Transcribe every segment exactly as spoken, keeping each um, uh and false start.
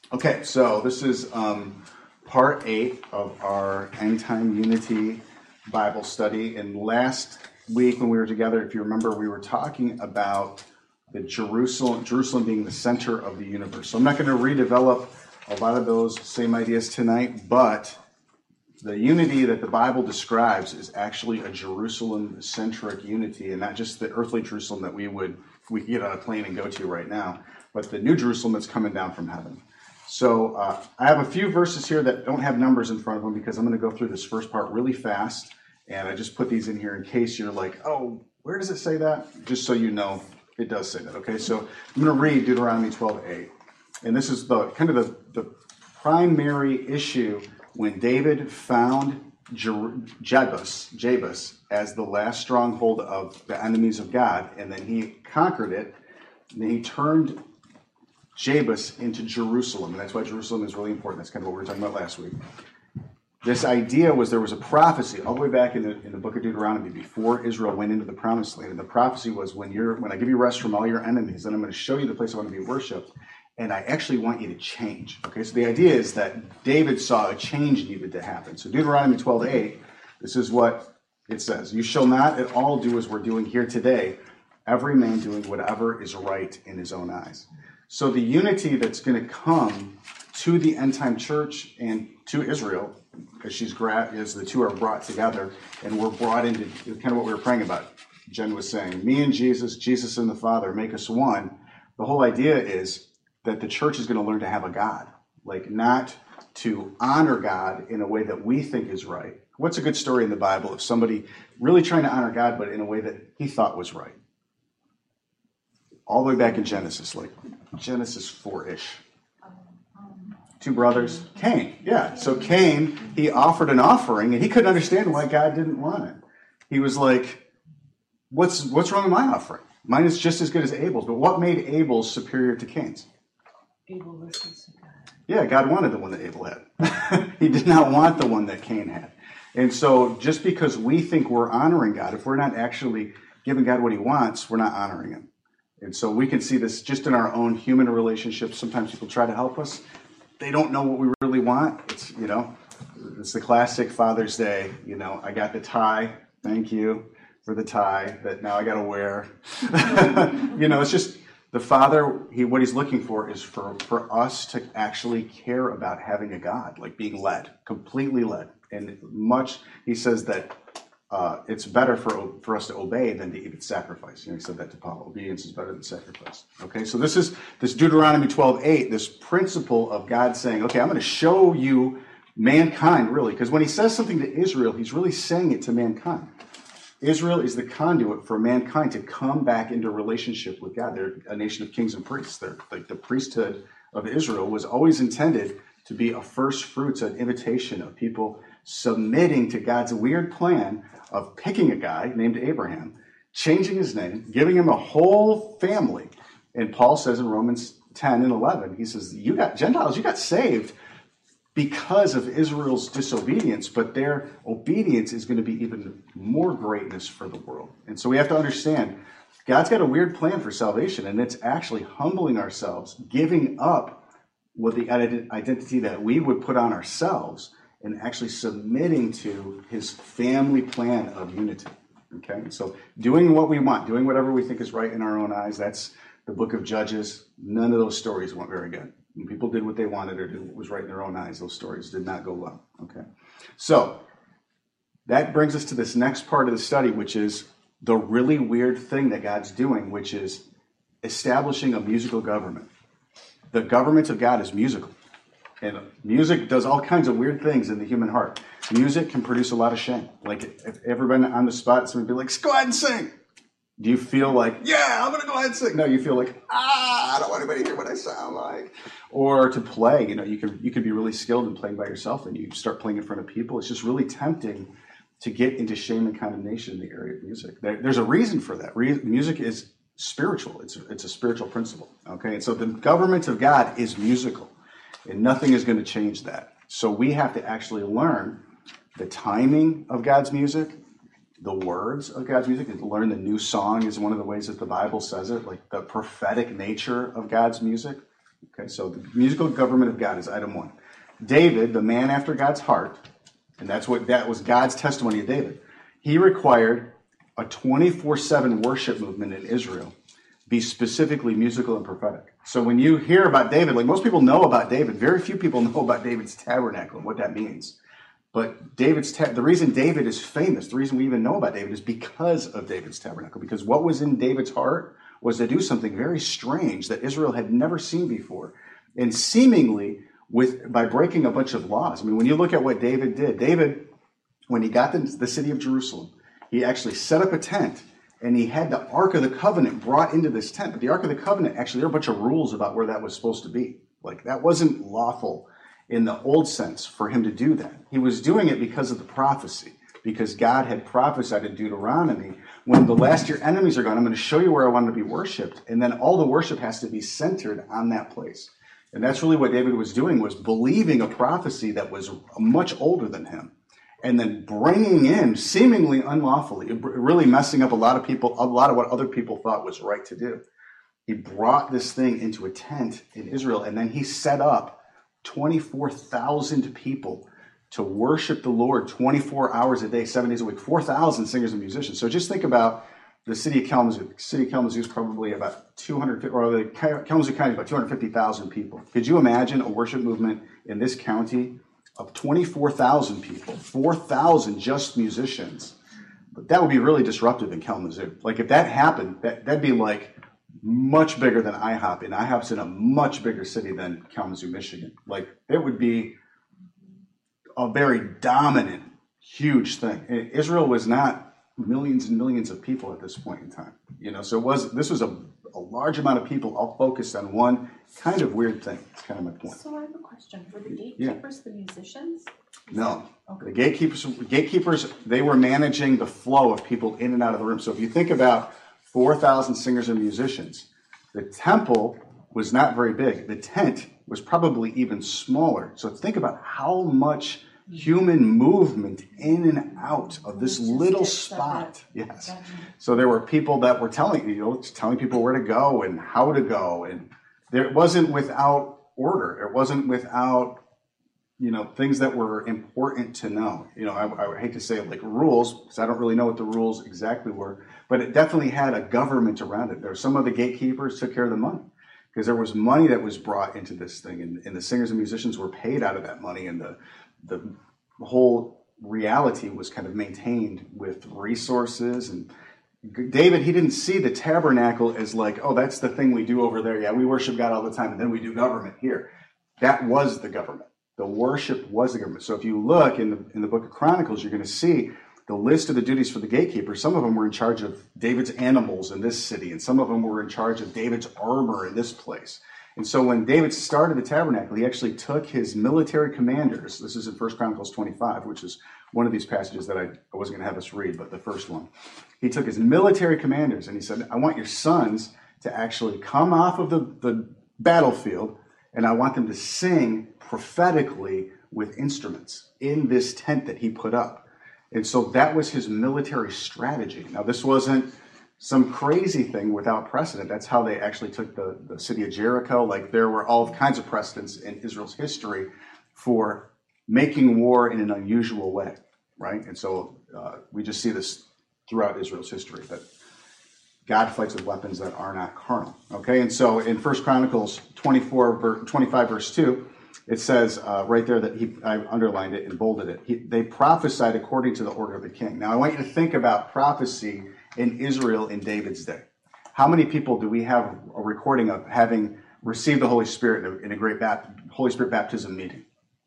Okay, so this is um, part eight of our End Time Unity Bible study. And last week when we were together, if you remember, we were talking about the Jerusalem, Jerusalem being the center of the universe. So I'm not going to redevelop a lot of those same ideas tonight, but the unity that the Bible describes is actually a Jerusalem-centric unity, and not just the earthly Jerusalem that we would we could get on a plane and go to right now, but the new Jerusalem that's coming down from heaven. So uh, I have a few verses here that don't have numbers in front of them because I'm going to go through this first part really fast, and I just put these in here in case you're like, oh, where does it say that? Just so you know, it does say that. Okay, so I'm going to read Deuteronomy twelve eight, and this is the kind of the, the primary issue when David found Jer- Jebus, Jebus as the last stronghold of the enemies of God, and then he conquered it, and then he turned Jebus into Jerusalem, and that's why Jerusalem is really important. That's kind of what we were talking about last week. This idea was there was a prophecy all the way back in the in the book of Deuteronomy before Israel went into the promised land, and the prophecy was when you're when I give you rest from all your enemies, then I'm going to show you the place I want to be worshipped, and I actually want you to change. Okay, so the idea is that David saw a change needed to happen. So Deuteronomy twelve eight, this is what it says: "You shall not at all do as we're doing here today, every man doing whatever is right in his own eyes." So the unity that's going to come to the end time church and to Israel, as she's gra- as the two are brought together, and we're brought into kind of what we were praying about. Jen was saying, me and Jesus, Jesus and the Father make us one. The whole idea is that the church is going to learn to have a God, like not to honor God in a way that we think is right. What's a good story in the Bible of somebody really trying to honor God, but in a way that he thought was right? All the way back in Genesis, like Genesis four-ish. Two brothers, Cain. Yeah, so Cain, he offered an offering, and he couldn't understand why God didn't want it. He was like, what's what's wrong with my offering? Mine is just as good as Abel's. But what made Abel's superior to Cain's? Abel listens to God. Yeah, God wanted the one that Abel had. He did not want the one that Cain had. And so just because we think we're honoring God, if we're not actually giving God what he wants, we're not honoring him. And so we can see this just in our own human relationships. Sometimes people try to help us. They don't know what we really want. It's, you know, it's the classic Father's Day. You know, I got the tie. Thank you for the tie that now I got to wear. You know, it's just the Father, he, what he's looking for is for, for us to actually care about having a God, like being led, completely led. And much, he says that Uh, it's better for for us to obey than to even sacrifice. You know, he said that to Paul. Obedience is better than sacrifice. Okay, so this is this Deuteronomy twelve eight, this principle of God saying, okay, I'm going to show you mankind, really, because when he says something to Israel, he's really saying it to mankind. Israel is the conduit for mankind to come back into relationship with God. They're a nation of kings and priests. They're, like the priesthood of Israel was always intended to be a first fruits, an invitation of people submitting to God's weird plan of picking a guy named Abraham, changing his name, giving him a whole family. And Paul says in Romans ten and eleven, he says, you got Gentiles, you got saved because of Israel's disobedience, but their obedience is going to be even more greatness for the world. And so we have to understand, God's got a weird plan for salvation, and it's actually humbling ourselves, giving up with the identity that we would put on ourselves, and actually submitting to his family plan of unity. Okay, so doing what we want, doing whatever we think is right in our own eyes, that's the book of Judges. None of those stories went very good. When people did what they wanted or did what was right in their own eyes, those stories did not go well. Okay, so that brings us to this next part of the study, which is the really weird thing that God's doing, which is establishing a musical government. The government of God is musical. And music does all kinds of weird things in the human heart. Music can produce a lot of shame. Like if everyone on the spot, someone would be like, go ahead and sing. Do you feel like, yeah, I'm going to go ahead and sing? No, you feel like, ah, I don't want anybody to hear what I sound like. Or to play, you know, you can you can be really skilled in playing by yourself, and you start playing in front of people. It's just really tempting to get into shame and condemnation in the area of music. There, there's a reason for that. Re- music is spiritual. It's, it's a spiritual principle. Okay, and so the government of God is musical. And nothing is going to change that. So we have to actually learn the timing of God's music, the words of God's music, and learn the new song is one of the ways that the Bible says it, like the prophetic nature of God's music. Okay, so the musical government of God is item one. David, the man after God's heart, and that's what that was God's testimony of David. He required a twenty-four seven worship movement in Israel be specifically musical and prophetic. So when you hear about David, like most people know about David, very few people know about David's tabernacle and what that means. But David's ta- the reason David is famous, the reason we even know about David is because of David's tabernacle. Because what was in David's heart was to do something very strange that Israel had never seen before. And seemingly with by breaking a bunch of laws. I mean, when you look at what David did, David, when he got to the city of Jerusalem, he actually set up a tent. And he had the Ark of the Covenant brought into this tent. But the Ark of the Covenant, actually, there are a bunch of rules about where that was supposed to be. Like, that wasn't lawful in the old sense for him to do that. He was doing it because of the prophecy, because God had prophesied in Deuteronomy, when the last your enemies are gone, I'm going to show you where I want to be worshipped. And then all the worship has to be centered on that place. And that's really what David was doing, was believing a prophecy that was much older than him. And then bringing in, seemingly unlawfully, really messing up a lot of people, a lot of what other people thought was right to do. He brought this thing into a tent in Israel, and then he set up twenty-four thousand people to worship the Lord twenty-four hours a day, seven days a week, four thousand singers and musicians. So just think about the city of Kalamazoo. The city of Kalamazoo is probably about two hundred, or the Kalamazoo County is about two hundred fifty thousand people. Could you imagine a worship movement in this county of twenty-four thousand people, four thousand just musicians? But that would be really disruptive in Kalamazoo. Like if that happened, that, that'd be like much bigger than IHOP, and IHOP's in a much bigger city than Kalamazoo, Michigan. Like it would be a very dominant, huge thing. Israel was not millions and millions of people at this point in time. You know, so it was this was a, a large amount of people all focused on one kind of weird thing. That's kind of my point. So I have a question. Were the gatekeepers yeah. the musicians? No. Okay. The gatekeepers, gatekeepers, they were managing the flow of people in and out of the room. So if you think about four thousand singers and musicians, the temple was not very big. The tent was probably even smaller. So think about how much human movement in and out of this little spot. Yes. So there were people that were telling, you know, telling people where to go and how to go. And there, it wasn't without order. It wasn't without, you know, things that were important to know. You know, I, I hate to say like rules, because I don't really know what the rules exactly were, but it definitely had a government around it. There were some of the gatekeepers took care of the money, because there was money that was brought into this thing, and, and the singers and musicians were paid out of that money, and the the whole reality was kind of maintained with resources. And David, he didn't see the tabernacle as like, oh, that's the thing we do over there. Yeah, we worship God all the time, and then we do government here. That was the government. The worship was the government. So if you look in the in the book of Chronicles, you're going to see the list of the duties for the gatekeepers. Some of them were in charge of David's animals in this city, and some of them were in charge of David's armor in this place. And so when David started the tabernacle, he actually took his military commanders. This is in First Chronicles twenty-five, which is one of these passages that I, I wasn't going to have us read, but the first one. He took his military commanders and he said, I want your sons to actually come off of the, the battlefield, and I want them to sing prophetically with instruments in this tent that he put up. And so that was his military strategy. Now, this wasn't some crazy thing without precedent. That's how they actually took the, the city of Jericho. Like there were all kinds of precedents in Israel's history for making war in an unusual way, right? And so uh, we just see this throughout Israel's history, that God fights with weapons that are not carnal, okay? And so in First Chronicles twenty-four, twenty-five, verse two, it says uh, right there that he, I underlined it and bolded it. He, they prophesied according to the order of the king. Now I want you to think about prophecy in Israel in David's day. How many people do we have a recording of having received the Holy Spirit in a, in a great bapt- Holy Spirit baptism meeting?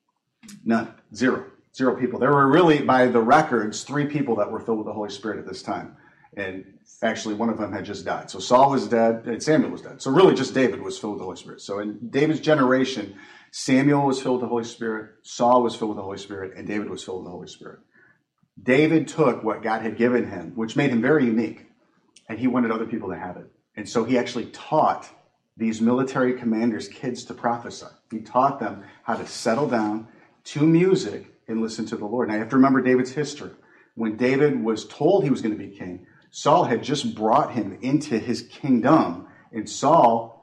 None. Zero. Zero people. There were really, by the records, three people that were filled with the Holy Spirit at this time. And actually, one of them had just died. So Saul was dead, and Samuel was dead. So really, just David was filled with the Holy Spirit. So in David's generation, Samuel was filled with the Holy Spirit, Saul was filled with the Holy Spirit, and David was filled with the Holy Spirit. David took what God had given him, which made him very unique, and he wanted other people to have it. And so he actually taught these military commanders' kids to prophesy. He taught them how to settle down to music and listen to the Lord. Now you have to remember David's history. When David was told he was going to be king, Saul had just brought him into his kingdom, and Saul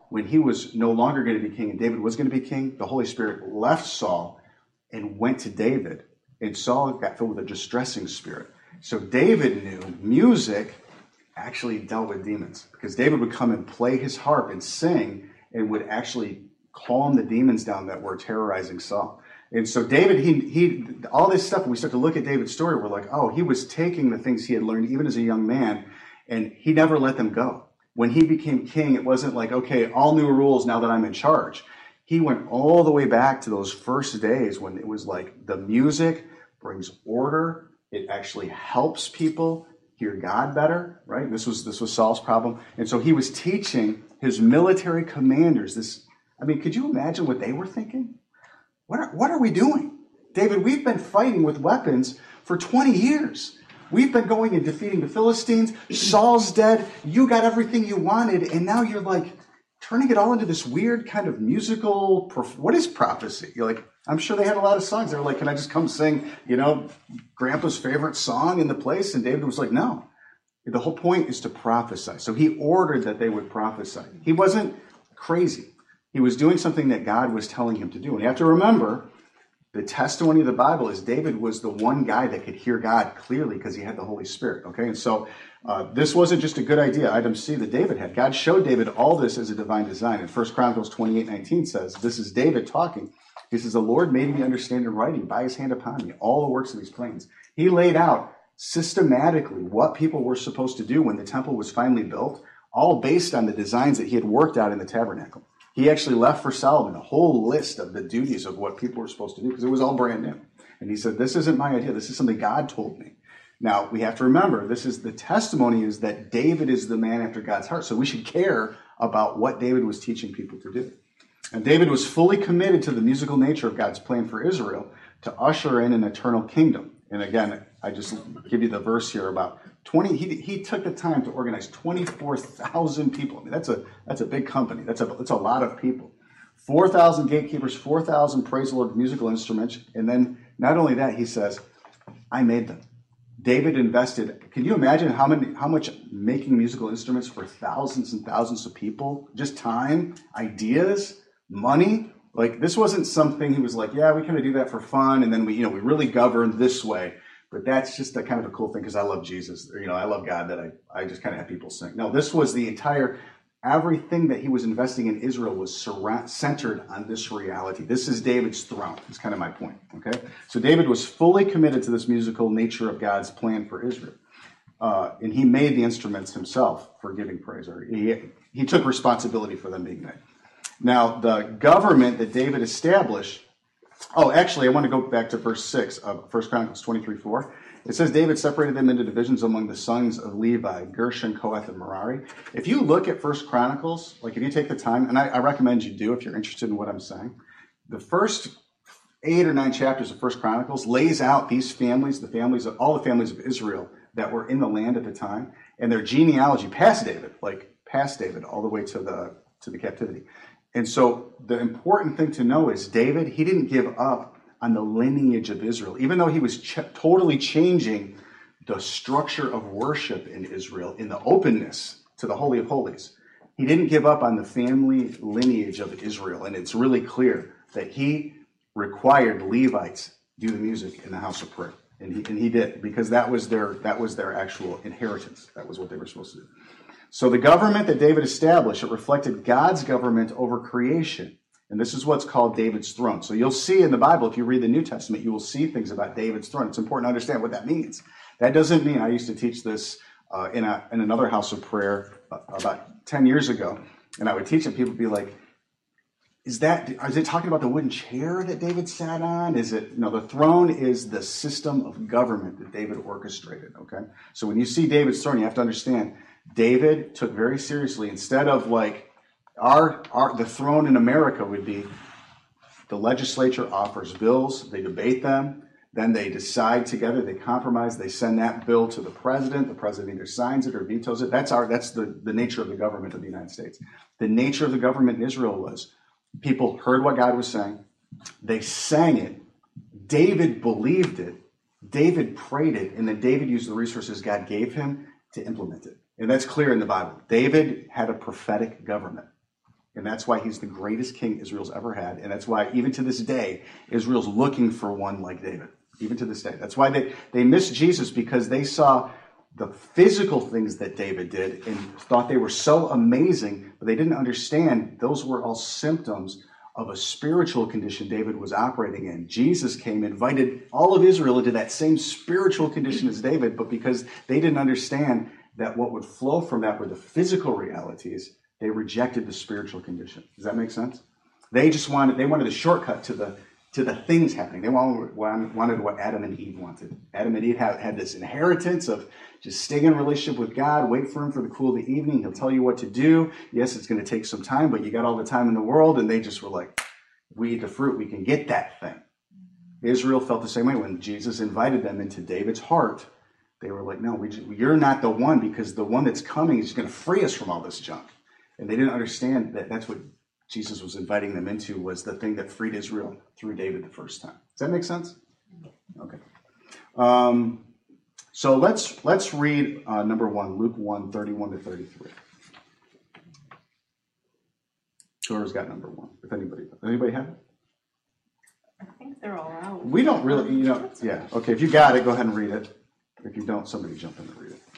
when he was no longer going to be king and David was going to be king, the Holy Spirit left Saul and went to David. And Saul got filled with a distressing spirit. So David knew music actually dealt with demons, because David would come and play his harp and sing and would actually calm the demons down that were terrorizing Saul. And so David, he, he, all this stuff, when we start to look at David's story, we're like, oh, he was taking the things he had learned even as a young man, and he never let them go. When he became king, it wasn't like, okay, all new rules now that I'm in charge. He went all the way back to those first days when it was like the music brings order. It actually helps people hear God better, right? This was this was Saul's problem. And so he was teaching his military commanders this. I mean, could you imagine what they were thinking? What are, what are we doing? David, we've been fighting with weapons for twenty years. We've been going and defeating the Philistines. Saul's dead. You got everything you wanted. And now you're like turning it all into this weird kind of musical. What is prophecy? You're like, I'm sure they had a lot of songs. They were like, can I just come sing, you know, Grandpa's favorite song in the place? And David was like, no. The whole point is to prophesy. So he ordered that they would prophesy. He wasn't crazy. He was doing something that God was telling him to do. And you have to remember, the testimony of the Bible is David was the one guy that could hear God clearly because he had the Holy Spirit. Okay, and so uh, this wasn't just a good idea, item C, that David had. God showed David all this as a divine design. And First Chronicles twenty-eight nineteen says, this is David talking. He says, the Lord made me understand in writing by his hand upon me all the works of these plans. He laid out systematically what people were supposed to do when the temple was finally built, all based on the designs that he had worked out in the tabernacle. He actually left for Solomon a whole list of the duties of what people were supposed to do because it was all brand new. And he said, this isn't my idea. This is something God told me. Now, we have to remember, this is the testimony is that David is the man after God's heart. So we should care about what David was teaching people to do. And David was fully committed to the musical nature of God's plan for Israel to usher in an eternal kingdom. And again, I just give you the verse here about twenty. He, he took the time to organize twenty-four thousand people. I mean, that's a that's a big company. That's a that's a lot of people. four thousand gatekeepers, four thousand praise the Lord musical instruments, and then not only that, he says, "I made them." David invested. Can you imagine how many how much making musical instruments for thousands and thousands of people? Just time, ideas, money. Like, this wasn't something he was like, yeah, we kind of do that for fun, and then we, you know, we really govern this way. But that's just a kind of a cool thing because I love Jesus. Or, you know, I love God that I, I just kind of have people sing. No, this was the entire, everything that he was investing in Israel was surround, centered on this reality. This is David's throne. That's kind of my point, okay? So David was fully committed to this musical nature of God's plan for Israel. Uh, and he made the instruments himself for giving praise. Or he, he took responsibility for them being made. Now, the government that David established, oh, actually, I want to go back to verse six of First Chronicles twenty-three four. It says, David separated them into divisions among the sons of Levi, Gershon, Kohath, and Merari. If you look at First Chronicles, like if you take the time, and I, I recommend you do if you're interested in what I'm saying, the first eight or nine chapters of First Chronicles lays out these families, the families of all the families of Israel that were in the land at the time, and their genealogy past David, like past David, all the way to the to the captivity. And so the important thing to know is David, he didn't give up on the lineage of Israel, even though he was ch- totally changing the structure of worship in Israel in the openness to the Holy of Holies. He didn't give up on the family lineage of Israel. And it's really clear that he required Levites do the music in the house of prayer. And he, and he did, because that was their that was their actual inheritance. That was what they were supposed to do. So the government that David established, it reflected God's government over creation. And this is what's called David's throne. So you'll see in the Bible, if you read the New Testament, you will see things about David's throne. It's important to understand what that means. That doesn't mean, I used to teach this uh, in, a, in another house of prayer uh, about ten years ago, and I would teach it, people would be like, is that, is it talking about the wooden chair that David sat on? Is it, no, the throne is the system of government that David orchestrated, okay? So when you see David's throne, you have to understand, David took very seriously, instead of like our, our the throne in America would be the legislature offers bills, they debate them, then they decide together, they compromise, they send that bill to the president, the president either signs it or vetoes it. That's our that's the, the nature of the government of the United States. The nature of the government in Israel was people heard what God was saying, they sang it, David believed it, David prayed it, and then David used the resources God gave him to implement it. And that's clear in the Bible. David had a prophetic government. And that's why he's the greatest king Israel's ever had. And that's why, even to this day, Israel's looking for one like David. Even to this day. That's why they, they missed Jesus, because they saw the physical things that David did and thought they were so amazing, but they didn't understand those were all symptoms of a spiritual condition David was operating in. Jesus came, invited all of Israel into that same spiritual condition as David, but because they didn't understand that what would flow from that were the physical realities, they rejected the spiritual condition. Does that make sense? They just wanted, they wanted a shortcut to the to the things happening. They wanted, wanted what Adam and Eve wanted. Adam and Eve had, had this inheritance of just staying in a relationship with God, wait for him for the cool of the evening. He'll tell you what to do. Yes, it's going to take some time, but you got all the time in the world. And they just were like, we eat the fruit, we can get that thing. Israel felt the same way when Jesus invited them into David's heart. They were like, no, we just, you're not the one, because the one that's coming is going to free us from all this junk. And they didn't understand that that's what Jesus was inviting them into, was the thing that freed Israel through David the first time. Does that make sense? Okay. Um, so let's let's read uh, number one, Luke one, thirty-one to thirty-three. Whoever's got number one, if anybody does. Anybody have it? I think they're all out. We don't really, you know, yeah. Okay, if you got it, go ahead and read it. If you don't, somebody jump in and read it.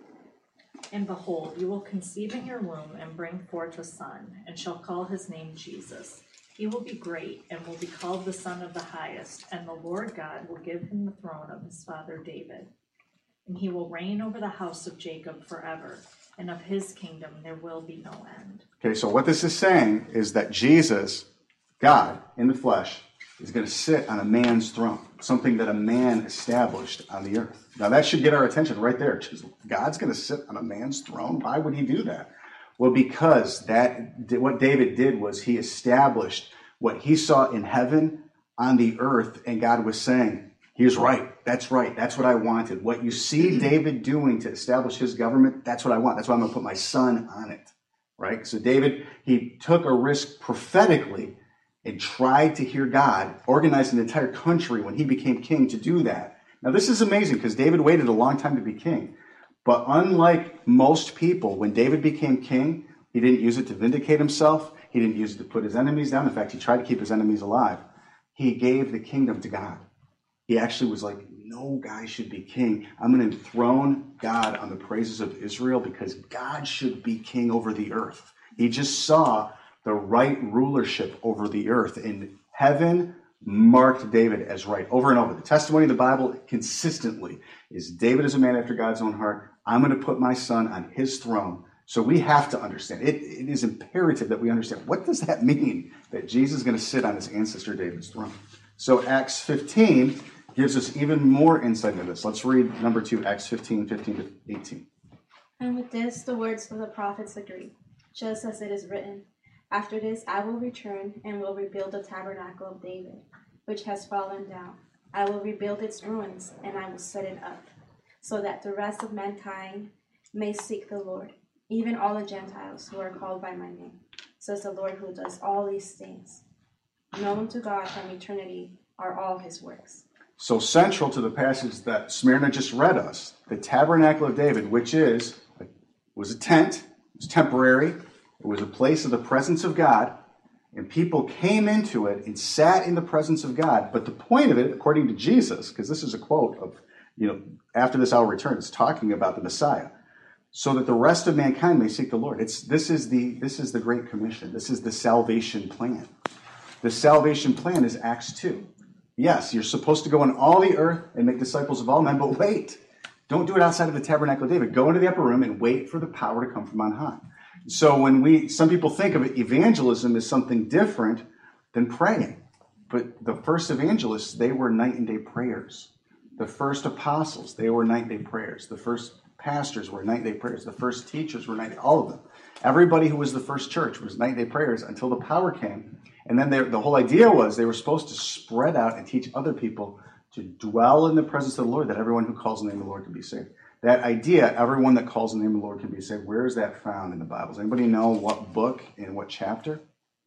And behold, you will conceive in your womb and bring forth a son, and shall call his name Jesus. He will be great, and will be called the Son of the Highest, and the Lord God will give him the throne of his father David. And he will reign over the house of Jacob forever, and of his kingdom there will be no end. Okay, so what this is saying is that Jesus, God in the flesh, is going to sit on a man's throne, something that a man established on the earth. Now that should get our attention right there. God's going to sit on a man's throne? Why would he do that? Well, because that what David did was he established what he saw in heaven on the earth, and God was saying, he was right. That's right. That's what I wanted. What you see David doing to establish his government, that's what I want. That's why I'm going to put my son on it, right? So David, he took a risk prophetically and tried to hear God, organized an entire country when he became king to do that. Now, this is amazing because David waited a long time to be king. But unlike most people, when David became king, he didn't use it to vindicate himself. He didn't use it to put his enemies down. In fact, he tried to keep his enemies alive. He gave the kingdom to God. He actually was like, no guy should be king. I'm going to enthrone God on the praises of Israel because God should be king over the earth. He just saw the right rulership over the earth. And heaven marked David as right over and over. The testimony of the Bible consistently is David is a man after God's own heart. I'm going to put my son on his throne. So we have to understand. It, it is imperative that we understand. What does that mean that Jesus is going to sit on his ancestor David's throne? So Acts fifteen gives us even more insight into this. Let's read number two, Acts fifteen, fifteen to eighteen. And with this, the words of the prophets agree, just as it is written, after this I will return and will rebuild the tabernacle of David, which has fallen down. I will rebuild its ruins, and I will set it up, so that the rest of mankind may seek the Lord, even all the Gentiles who are called by my name, says the Lord who does all these things. Known to God from eternity are all his works. So central to the passage that Smyrna just read us, the tabernacle of David, which is was a tent, it was temporary, it was a place of the presence of God, and people came into it and sat in the presence of God. But the point of it, according to Jesus, because this is a quote of, you know, after this I'll return, it's talking about the Messiah, so that the rest of mankind may seek the Lord. It's this is the this is the Great Commission. This is the salvation plan. The salvation plan is Acts two. Yes, you're supposed to go on all the earth and make disciples of all men, but wait. Don't do it outside of the tabernacle of David. Go into the upper room and wait for the power to come from on high. So when we, some people think of evangelism as something different than praying. But the first evangelists, they were night and day prayers. The first apostles, they were night and day prayers. The first pastors were night and day prayers. The first teachers were night and day, all of them. Everybody who was the first church was night and day prayers until the power came. And then the whole idea was they were supposed to spread out and teach other people to dwell in the presence of the Lord, that everyone who calls on the name of the Lord can be saved. That idea, everyone that calls on the name of the Lord can be saved, where is that found in the Bible? Does anybody know what book and what chapter?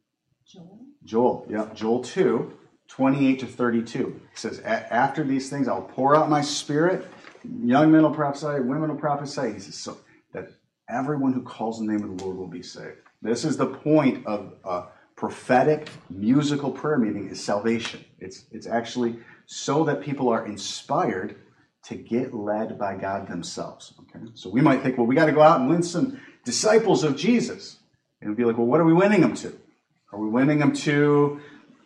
Joel. Joel, yeah, Joel two, twenty-eight to thirty-two. It says, after these things, I'll pour out my spirit. Young men will prophesy, women will prophesy. He says, so that everyone who calls on the name of the Lord will be saved. This is the point of a prophetic musical prayer meeting is salvation. It's, it's actually so that people are inspired to get led by God themselves. Okay, so we might think, well, we got to go out and win some disciples of Jesus. And be like, well, what are we winning them to? Are we winning them to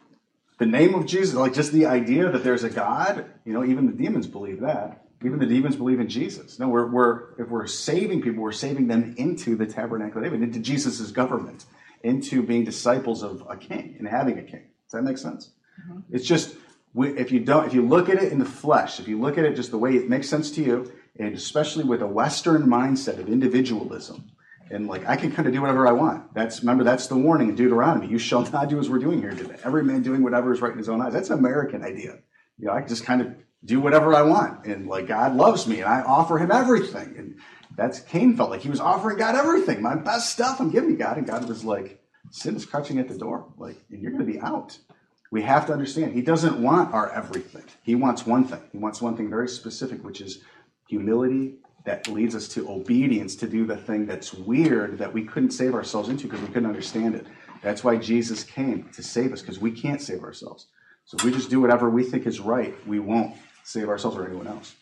the name of Jesus? Like just the idea that there's a God? You know, even the demons believe that. Even the demons believe in Jesus. No, we're, we're if we're saving people, we're saving them into the tabernacle of David, into Jesus' government, into being disciples of a king and having a king. Does that make sense? Mm-hmm. It's just, if you don't, if you look at it in the flesh, if you look at it just the way it makes sense to you, and especially with a Western mindset of individualism, and like, I can kind of do whatever I want. That's, remember, that's the warning in Deuteronomy. You shall not do as we're doing here today. Every man doing whatever is right in his own eyes. That's an American idea. You know, I can just kind of do whatever I want. And like, God loves me and I offer him everything. And that's, Cain felt like he was offering God everything. My best stuff I'm giving God. And God was like, sin is crouching at the door. Like, and you're going to be out. We have to understand, he doesn't want our everything. He wants one thing. He wants one thing very specific, which is humility that leads us to obedience to do the thing that's weird that we couldn't save ourselves into because we couldn't understand it. That's why Jesus came, to save us, because we can't save ourselves. So if we just do whatever we think is right, we won't save ourselves or anyone else.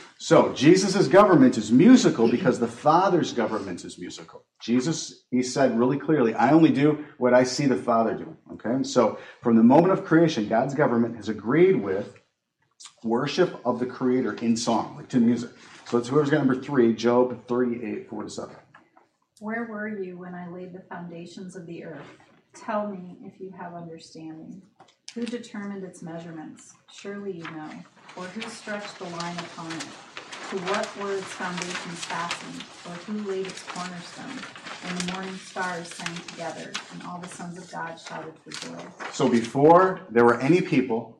So Jesus' government is musical because the Father's government is musical. Jesus, he said really clearly, I only do what I see the Father do. Okay? So from the moment of creation, God's government has agreed with worship of the Creator in song, like to music. So it's whoever's got number three, Job thirty-eight, four to seven. Where were you when I laid the foundations of the earth? Tell me if you have understanding. Who determined its measurements? Surely you know. Or who stretched the line upon it? To what were its foundations fastened? Or who laid its cornerstone? And the morning stars sang together, and all the sons of God shouted for joy. So before there were any people,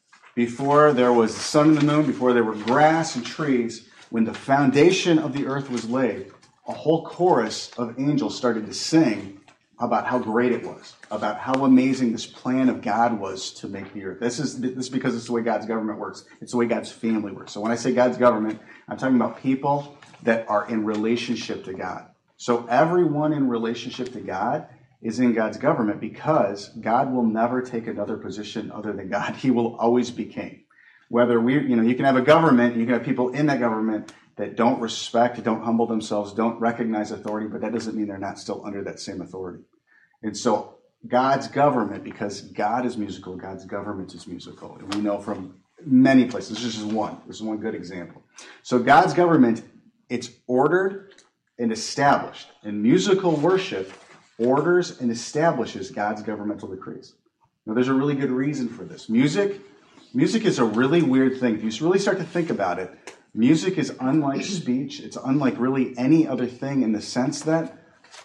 before there was the sun and the moon, before there were grass and trees, when the foundation of the earth was laid, a whole chorus of angels started to sing about how great it was, about how amazing this plan of God was to make the earth. This is this is because it's the way God's government works. It's the way God's family works. So when I say God's government, I'm talking about people that are in relationship to God. So everyone in relationship to God is in God's government because God will never take another position other than God. He will always be king. Whether we, you know, you can have a government, you can have people in that government that don't respect, don't humble themselves, don't recognize authority, but that doesn't mean they're not still under that same authority. And so God's government, because God is musical, God's government is musical. And we know from many places, this is just one, this is one good example. So God's government, it's ordered and established. And musical worship orders and establishes God's governmental decrees. Now there's a really good reason for this. Music, music is a really weird thing. If you really start to think about it, music is unlike speech. It's unlike really any other thing in the sense that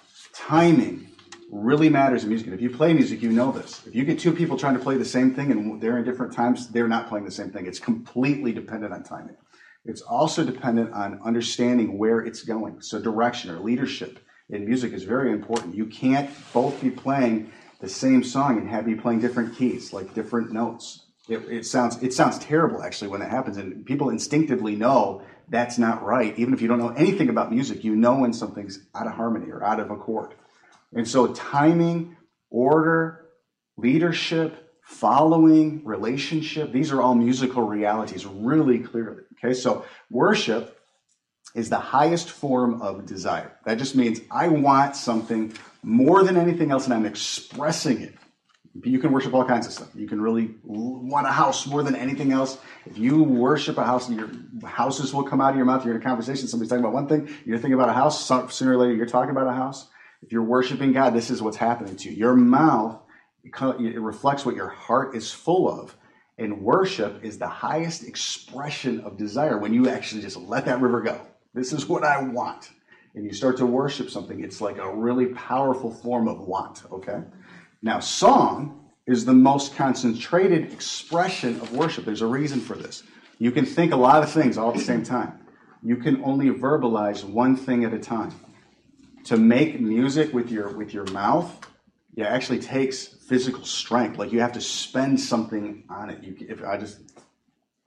timing really matters in music. And if you play music, you know this. If you get two people trying to play the same thing and they're in different times, they're not playing the same thing. It's completely dependent on timing. It's also dependent on understanding where it's going. So direction or leadership in music is very important. You can't both be playing the same song and have you playing different keys, like different notes. It, it sounds it sounds terrible, actually, when that happens. And people instinctively know that's not right. Even if you don't know anything about music, you know when something's out of harmony or out of accord. And so timing, order, leadership, following, relationship, these are all musical realities really clearly. Okay, so worship is the highest form of desire. That just means I want something more than anything else and I'm expressing it. You can worship all kinds of stuff. You can really want a house more than anything else. If you worship a house, your houses will come out of your mouth. You're in a conversation, somebody's talking about one thing, you're thinking about a house, sooner or later you're talking about a house. If you're worshiping God, this is what's happening to you. Your mouth, it reflects what your heart is full of. And worship is the highest expression of desire when you actually just let that river go. This is what I want. And you start to worship something, it's like a really powerful form of want, okay? Now, song is the most concentrated expression of worship. There's a reason for this. You can think a lot of things all at the same time. You can only verbalize one thing at a time. To make music with your with your mouth, it actually takes physical strength. Like you have to spend something on it. You, if I just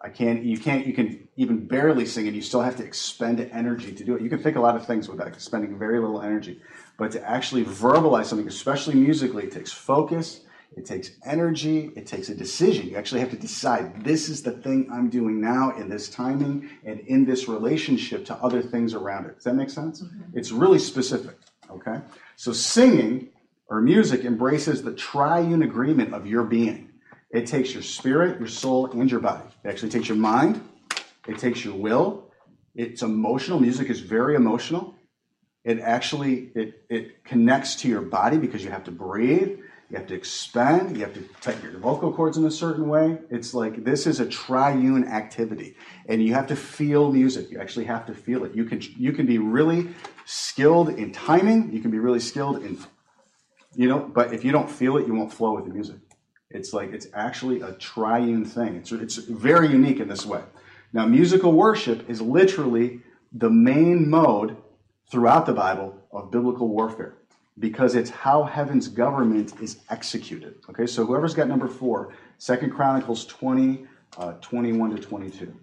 I can't, you can't, you can even barely sing and you still have to expend energy to do it. You can think a lot of things without spending very little energy. But to actually verbalize something, especially musically, it takes focus, it takes energy, it takes a decision. You actually have to decide, this is the thing I'm doing now in this timing and in this relationship to other things around it. Does that make sense? Mm-hmm. It's really specific, okay? So singing or music embraces the triune agreement of your being. It takes your spirit, your soul, and your body. It actually takes your mind. It takes your will. It's emotional. Music is very emotional. It actually, it, it connects to your body because you have to breathe. You have to expand. You have to tighten your vocal cords in a certain way. It's like, this is a triune activity. And you have to feel music. You actually have to feel it. You can, you can be really skilled in timing. You can be really skilled in, you know, but if you don't feel it, you won't flow with the music. It's like, it's actually a triune thing. It's, it's very unique in this way. Now, musical worship is literally the main mode throughout the Bible of biblical warfare because it's how heaven's government is executed. Okay, so whoever's got number four, Second Chronicles twenty, uh, twenty-one to twenty-two.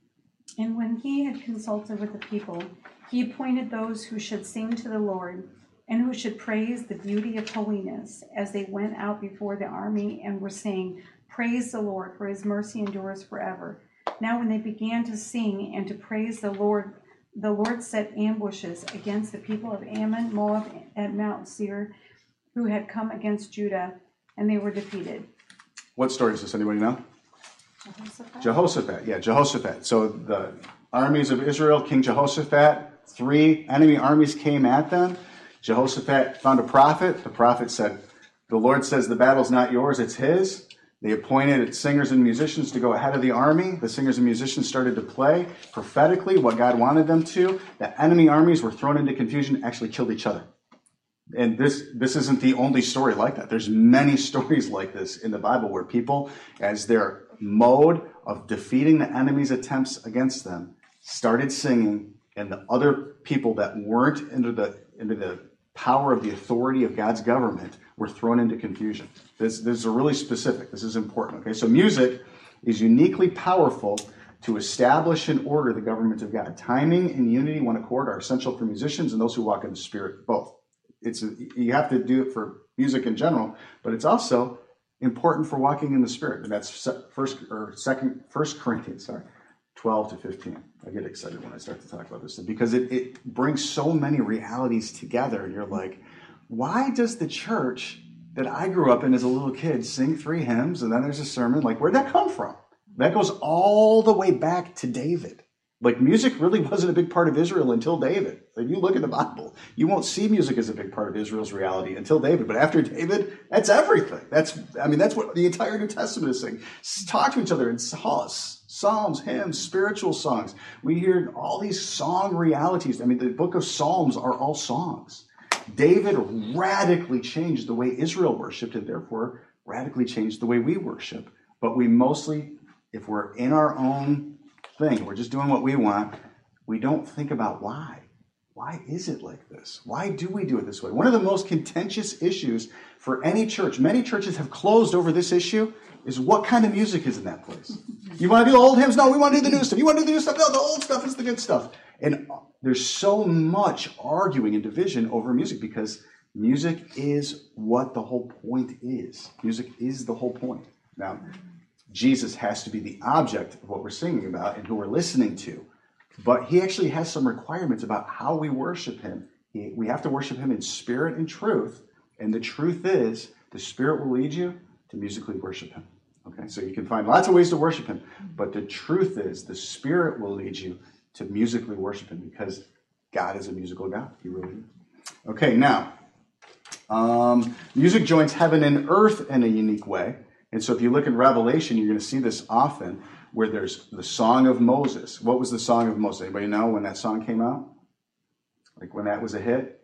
And when he had consulted with the people, he appointed those who should sing to the Lord and who should praise the beauty of holiness as they went out before the army and were saying, "Praise the Lord, for his mercy endures forever." Now when they began to sing and to praise the Lord, the Lord set ambushes against the people of Ammon, Moab, at Mount Seir, who had come against Judah, and they were defeated. What story is this? Anybody know? Jehoshaphat? Jehoshaphat, yeah, Jehoshaphat. So the armies of Israel, King Jehoshaphat, three enemy armies came at them. Jehoshaphat found a prophet. The prophet said, "The Lord says the battle's not yours, it's his." They appointed singers and musicians to go ahead of the army. The singers and musicians started to play prophetically what God wanted them to. The enemy armies were thrown into confusion, actually killed each other. And this this isn't the only story like that. There's many stories like this in the Bible where people, as their mode of defeating the enemy's attempts against them, started singing, and the other people that weren't into the into the power of the authority of God's government were thrown into confusion. This, this is really specific. This is important. Okay, so music is uniquely powerful to establish and order the government of God. Timing and unity, one accord, are essential for musicians and those who walk in the Spirit. Both. It's a, you have to do it for music in general, but it's also important for walking in the Spirit. And that's first or second, First Corinthians, sorry, twelve to fifteen. I get excited when I start to talk about this because it, it brings so many realities together. And you're like, why does the church that I grew up in as a little kid sing three hymns and then there's a sermon? Like, where'd that come from? That goes all the way back to David. Like, music really wasn't a big part of Israel until David. If you look in the Bible, you won't see music as a big part of Israel's reality until David. But after David, that's everything. That's, I mean, that's what the entire New Testament is saying. Talk to each other in psalms, hymns, spiritual songs. We hear all these song realities. I mean, the book of Psalms are all songs. David radically changed the way Israel worshipped and therefore radically changed the way we worship. But we mostly, if we're in our own thing, we're just doing what we want, we don't think about why. Why is it like this? Why do we do it this way? One of the most contentious issues for any church, many churches have closed over this issue, is what kind of music is in that place. You want to do the old hymns? No, we want to do the new stuff. You want to do the new stuff? No, the old stuff is the good stuff. And there's so much arguing and division over music because music is what the whole point is. Music is the whole point. Now, Jesus has to be the object of what we're singing about and who we're listening to. But he actually has some requirements about how we worship him. He, we have to worship him in spirit and truth. And the truth is, the Spirit will lead you to musically worship him. Okay, so you can find lots of ways to worship him. But the truth is, the Spirit will lead you to musically worship him because God is a musical God. He really is. Okay, now, um, music joins heaven and earth in a unique way. And so if you look in Revelation, you're going to see this often where there's the Song of Moses. What was the Song of Moses? Anybody know when that song came out? Like when that was a hit?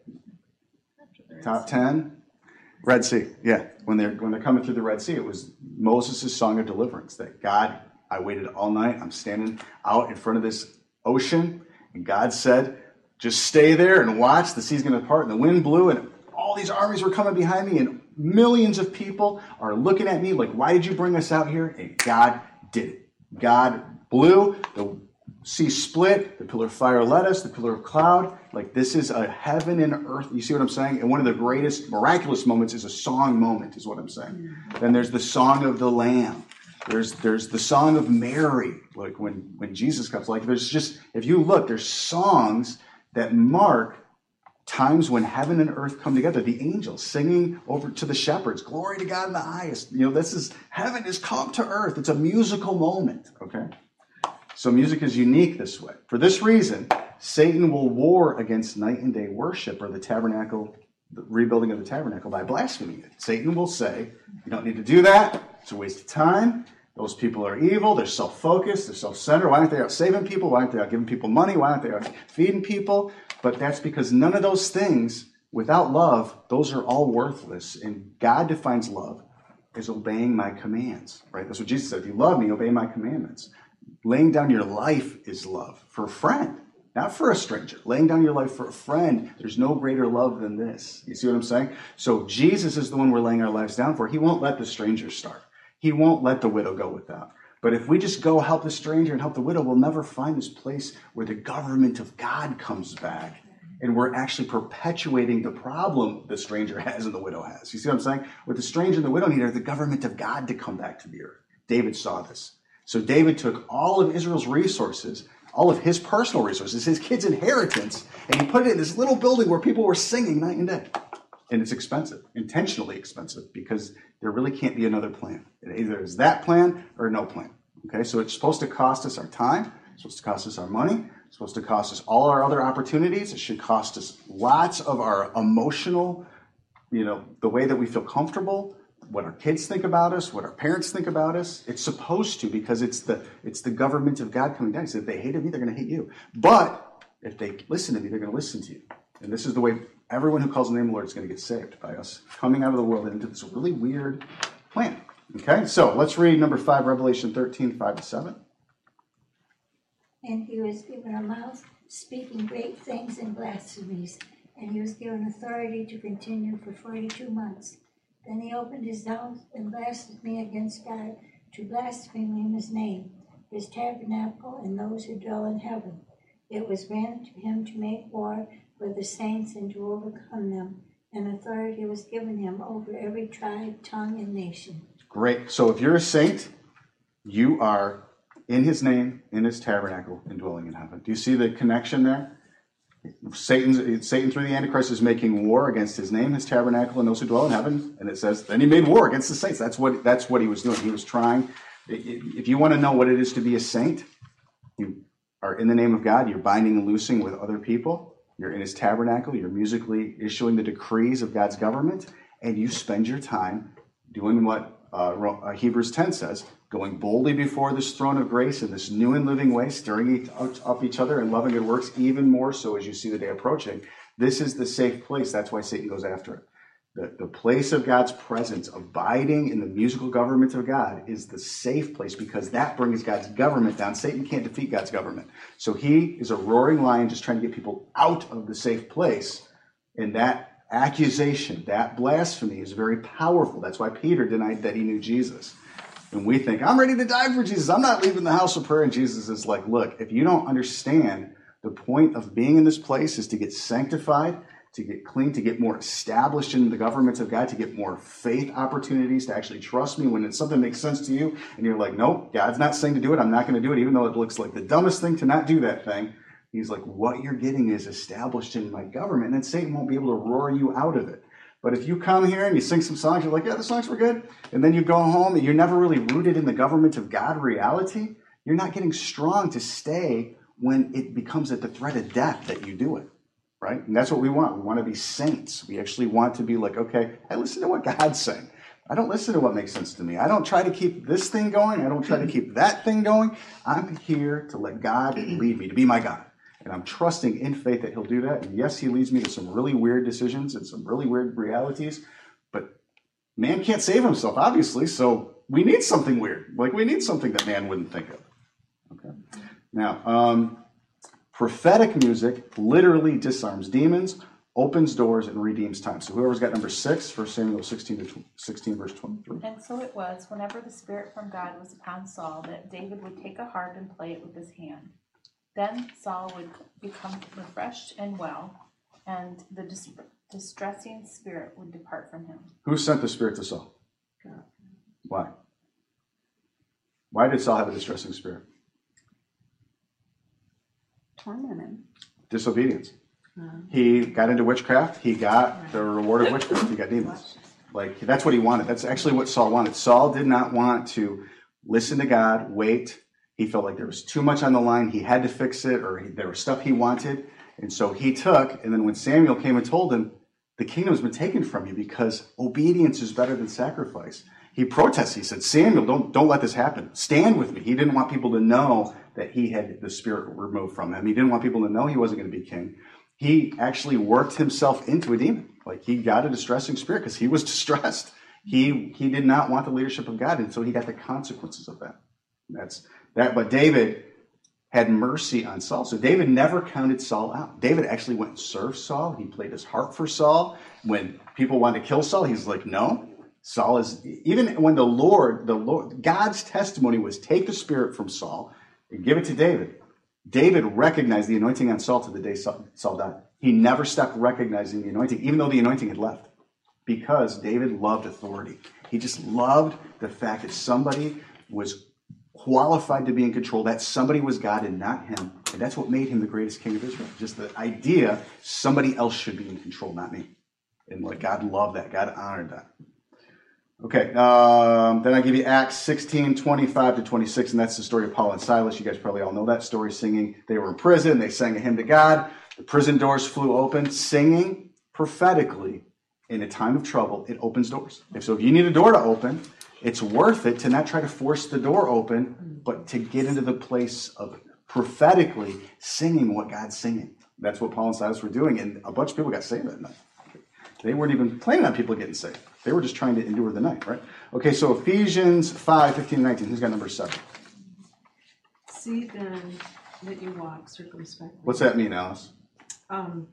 Top ten? Red Sea, yeah. When they're when they're coming through the Red Sea, it was Moses' song of deliverance. That God, I waited all night. I'm standing out in front of this ocean, and God said, just stay there and watch. The sea's going to part, and the wind blew, and all these armies were coming behind me, and millions of people are looking at me like, why did you bring us out here? And God did it. God blue, the sea split, the pillar of fire led us, the pillar of cloud. Like this is a heaven and earth. You see what I'm saying? And one of the greatest miraculous moments is a song moment, is what I'm saying. Then there's the song of the Lamb. There's there's the song of Mary, like when, when Jesus comes. Like there's just, if you look, there's songs that mark times when heaven and earth come together. The angels singing over to the shepherds, glory to God in the highest. You know, this is, heaven has come to earth. It's a musical moment, okay? So music is unique this way. For this reason, Satan will war against night and day worship or the tabernacle, the rebuilding of the tabernacle by blaspheming it. Satan will say, you don't need to do that. It's a waste of time. Those people are evil. They're self-focused. They're self-centered. Why aren't they out saving people? Why aren't they out giving people money? Why aren't they out feeding people? But that's because none of those things, without love, those are all worthless. And God defines love as obeying my commands, right? That's what Jesus said. If you love me, obey my commandments. Laying down your life is love for a friend, not for a stranger. Laying down your life for a friend, there's no greater love than this. You see what I'm saying? So Jesus is the one we're laying our lives down for. He won't let the stranger starve. He won't let the widow go without. But if we just go help the stranger and help the widow, we'll never find this place where the government of God comes back. And we're actually perpetuating the problem the stranger has and the widow has. You see what I'm saying? What the stranger and the widow need are the government of God to come back to the earth. David saw this. So David took all of Israel's resources, all of his personal resources, his kids' inheritance, and he put it in this little building where people were singing night and day. And it's expensive, intentionally expensive, because there really can't be another plan. It either is that plan or no plan. Okay, so it's supposed to cost us our time. It's supposed to cost us our money. It's supposed to cost us all our other opportunities. It should cost us lots of our emotional, you know, the way that we feel comfortable, what our kids think about us, what our parents think about us. It's supposed to, because it's the it's the government of God coming down. He said, if they hated me, they're going to hate you. But if they listen to me, they're going to listen to you. And this is the way everyone who calls the name of the Lord is going to get saved, by us coming out of the world into this really weird plan. Okay, so let's read number five, Revelation thirteen, five to seven. And he was given a mouth speaking great things and blasphemies, and he was given authority to continue for forty-two months. Then he opened his mouth and blasphemed against God, to blaspheme in his name, his tabernacle, and those who dwell in heaven. It was granted to him to make war with the saints and to overcome them, and authority was given him over every tribe, tongue, and nation. Great. So if you're a saint, you are in his name, in his tabernacle, and dwelling in heaven. Do you see the connection there? Satan's, Satan through the Antichrist is making war against his name, his tabernacle, and those who dwell in heaven. And it says, then he made war against the saints. That's what that's what he was doing. He was trying. If you want to know what it is to be a saint, you are in the name of God. You're binding and loosing with other people. You're in his tabernacle. You're musically issuing the decrees of God's government. And you spend your time doing what uh, Hebrews ten says, going boldly before this throne of grace in this new and living way, stirring up each other and loving good works even more so as you see the day approaching. This is the safe place. That's why Satan goes after it. The, the place of God's presence, abiding in the musical government of God, is the safe place, because that brings God's government down. Satan can't defeat God's government. So he is a roaring lion just trying to get people out of the safe place. And that accusation, that blasphemy is very powerful. That's why Peter denied that he knew Jesus. And we think, I'm ready to die for Jesus. I'm not leaving the house of prayer. And Jesus is like, look, if you don't understand the point of being in this place is to get sanctified, to get clean, to get more established in the government of God, to get more faith opportunities, to actually trust me when it's something that makes sense to you. And you're like, nope, God's not saying to do it. I'm not going to do it, even though it looks like the dumbest thing to not do that thing. He's like, what you're getting is established in my government, and then Satan won't be able to roar you out of it. But if you come here and you sing some songs, you're like, yeah, the songs were good, and then you go home and you're never really rooted in the government of God reality, you're not getting strong to stay when it becomes at the threat of death that you do it, right? And that's what we want. We want to be saints. We actually want to be like, okay, I listen to what God's saying. I don't listen to what makes sense to me. I don't try to keep this thing going. I don't try to keep that thing going. I'm here to let God lead me, to be my God. And I'm trusting in faith that he'll do that. And yes, he leads me to some really weird decisions and some really weird realities. But man can't save himself, obviously. So we need something weird. Like we need something that man wouldn't think of. Okay. Now, um, prophetic music literally disarms demons, opens doors and redeems time. So whoever's got number six, First Samuel sixteen to sixteen, verse twenty-three. And so it was, whenever the Spirit from God was upon Saul, that David would take a harp and play it with his hand. Then Saul would become refreshed and well, and the dis- distressing spirit would depart from him. Who sent the Spirit to Saul? God. Why? Why did Saul have a distressing spirit? Tormented. Disobedience. He got into witchcraft. He got the reward of witchcraft. He got demons. Like, that's what he wanted. That's actually what Saul wanted. Saul did not want to listen to God, wait. He felt like there was too much on the line. He had to fix it, or he, there was stuff he wanted. And so he took, and then when Samuel came and told him, the kingdom's been taken from you because obedience is better than sacrifice. He protested. He said, Samuel, don't, don't let this happen. Stand with me. He didn't want people to know that he had the spirit removed from him. He didn't want people to know he wasn't going to be king. He actually worked himself into a demon. Like, he got a distressing spirit because he was distressed. He he did not want the leadership of God, and so he got the consequences of that. That's that. But David had mercy on Saul. So David never counted Saul out. David actually went and served Saul. He played his harp for Saul. When people wanted to kill Saul, he's like, no. Saul is, even when the Lord, the Lord, God's testimony was take the spirit from Saul and give it to David. David recognized the anointing on Saul to the day Saul died. He never stopped recognizing the anointing, even though the anointing had left, because David loved authority. He just loved the fact that somebody was qualified to be in control, that somebody was God and not him. And that's what made him the greatest king of Israel. Just the idea somebody else should be in control, not me. And like, God loved that. God honored that. Okay, um, then I give you Acts sixteen, twenty-five to twenty-six, and that's the story of Paul and Silas. You guys probably all know that story, singing. They were in prison. They sang a hymn to God. The prison doors flew open. Singing prophetically in a time of trouble, it opens doors. If so, if you need a door to open, it's worth it to not try to force the door open, but to get into the place of prophetically singing what God's singing. That's what Paul and Silas were doing, and a bunch of people got saved that night. They weren't even planning on people getting saved. They were just trying to endure the night, right? Okay, so Ephesians five, fifteen, and nineteen. Who's got number seven? See then that you walk circumspectly. What's that mean, Alice? Um,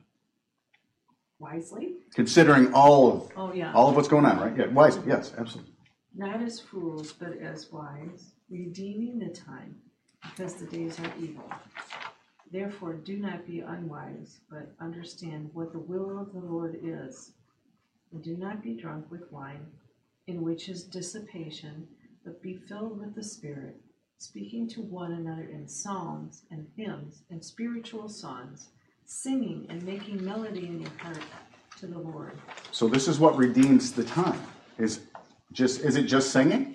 wisely? Considering all of Oh, yeah. all of what's going on, right? Yeah, wisely. Yes, absolutely. Not as fools, but as wise, redeeming the time, because the days are evil. Therefore, do not be unwise, but understand what the will of the Lord is. And do not be drunk with wine, in which is dissipation, but be filled with the Spirit, speaking to one another in psalms and hymns and spiritual songs, singing and making melody in your heart to the Lord. So this is what redeems the time. Is just is it just singing?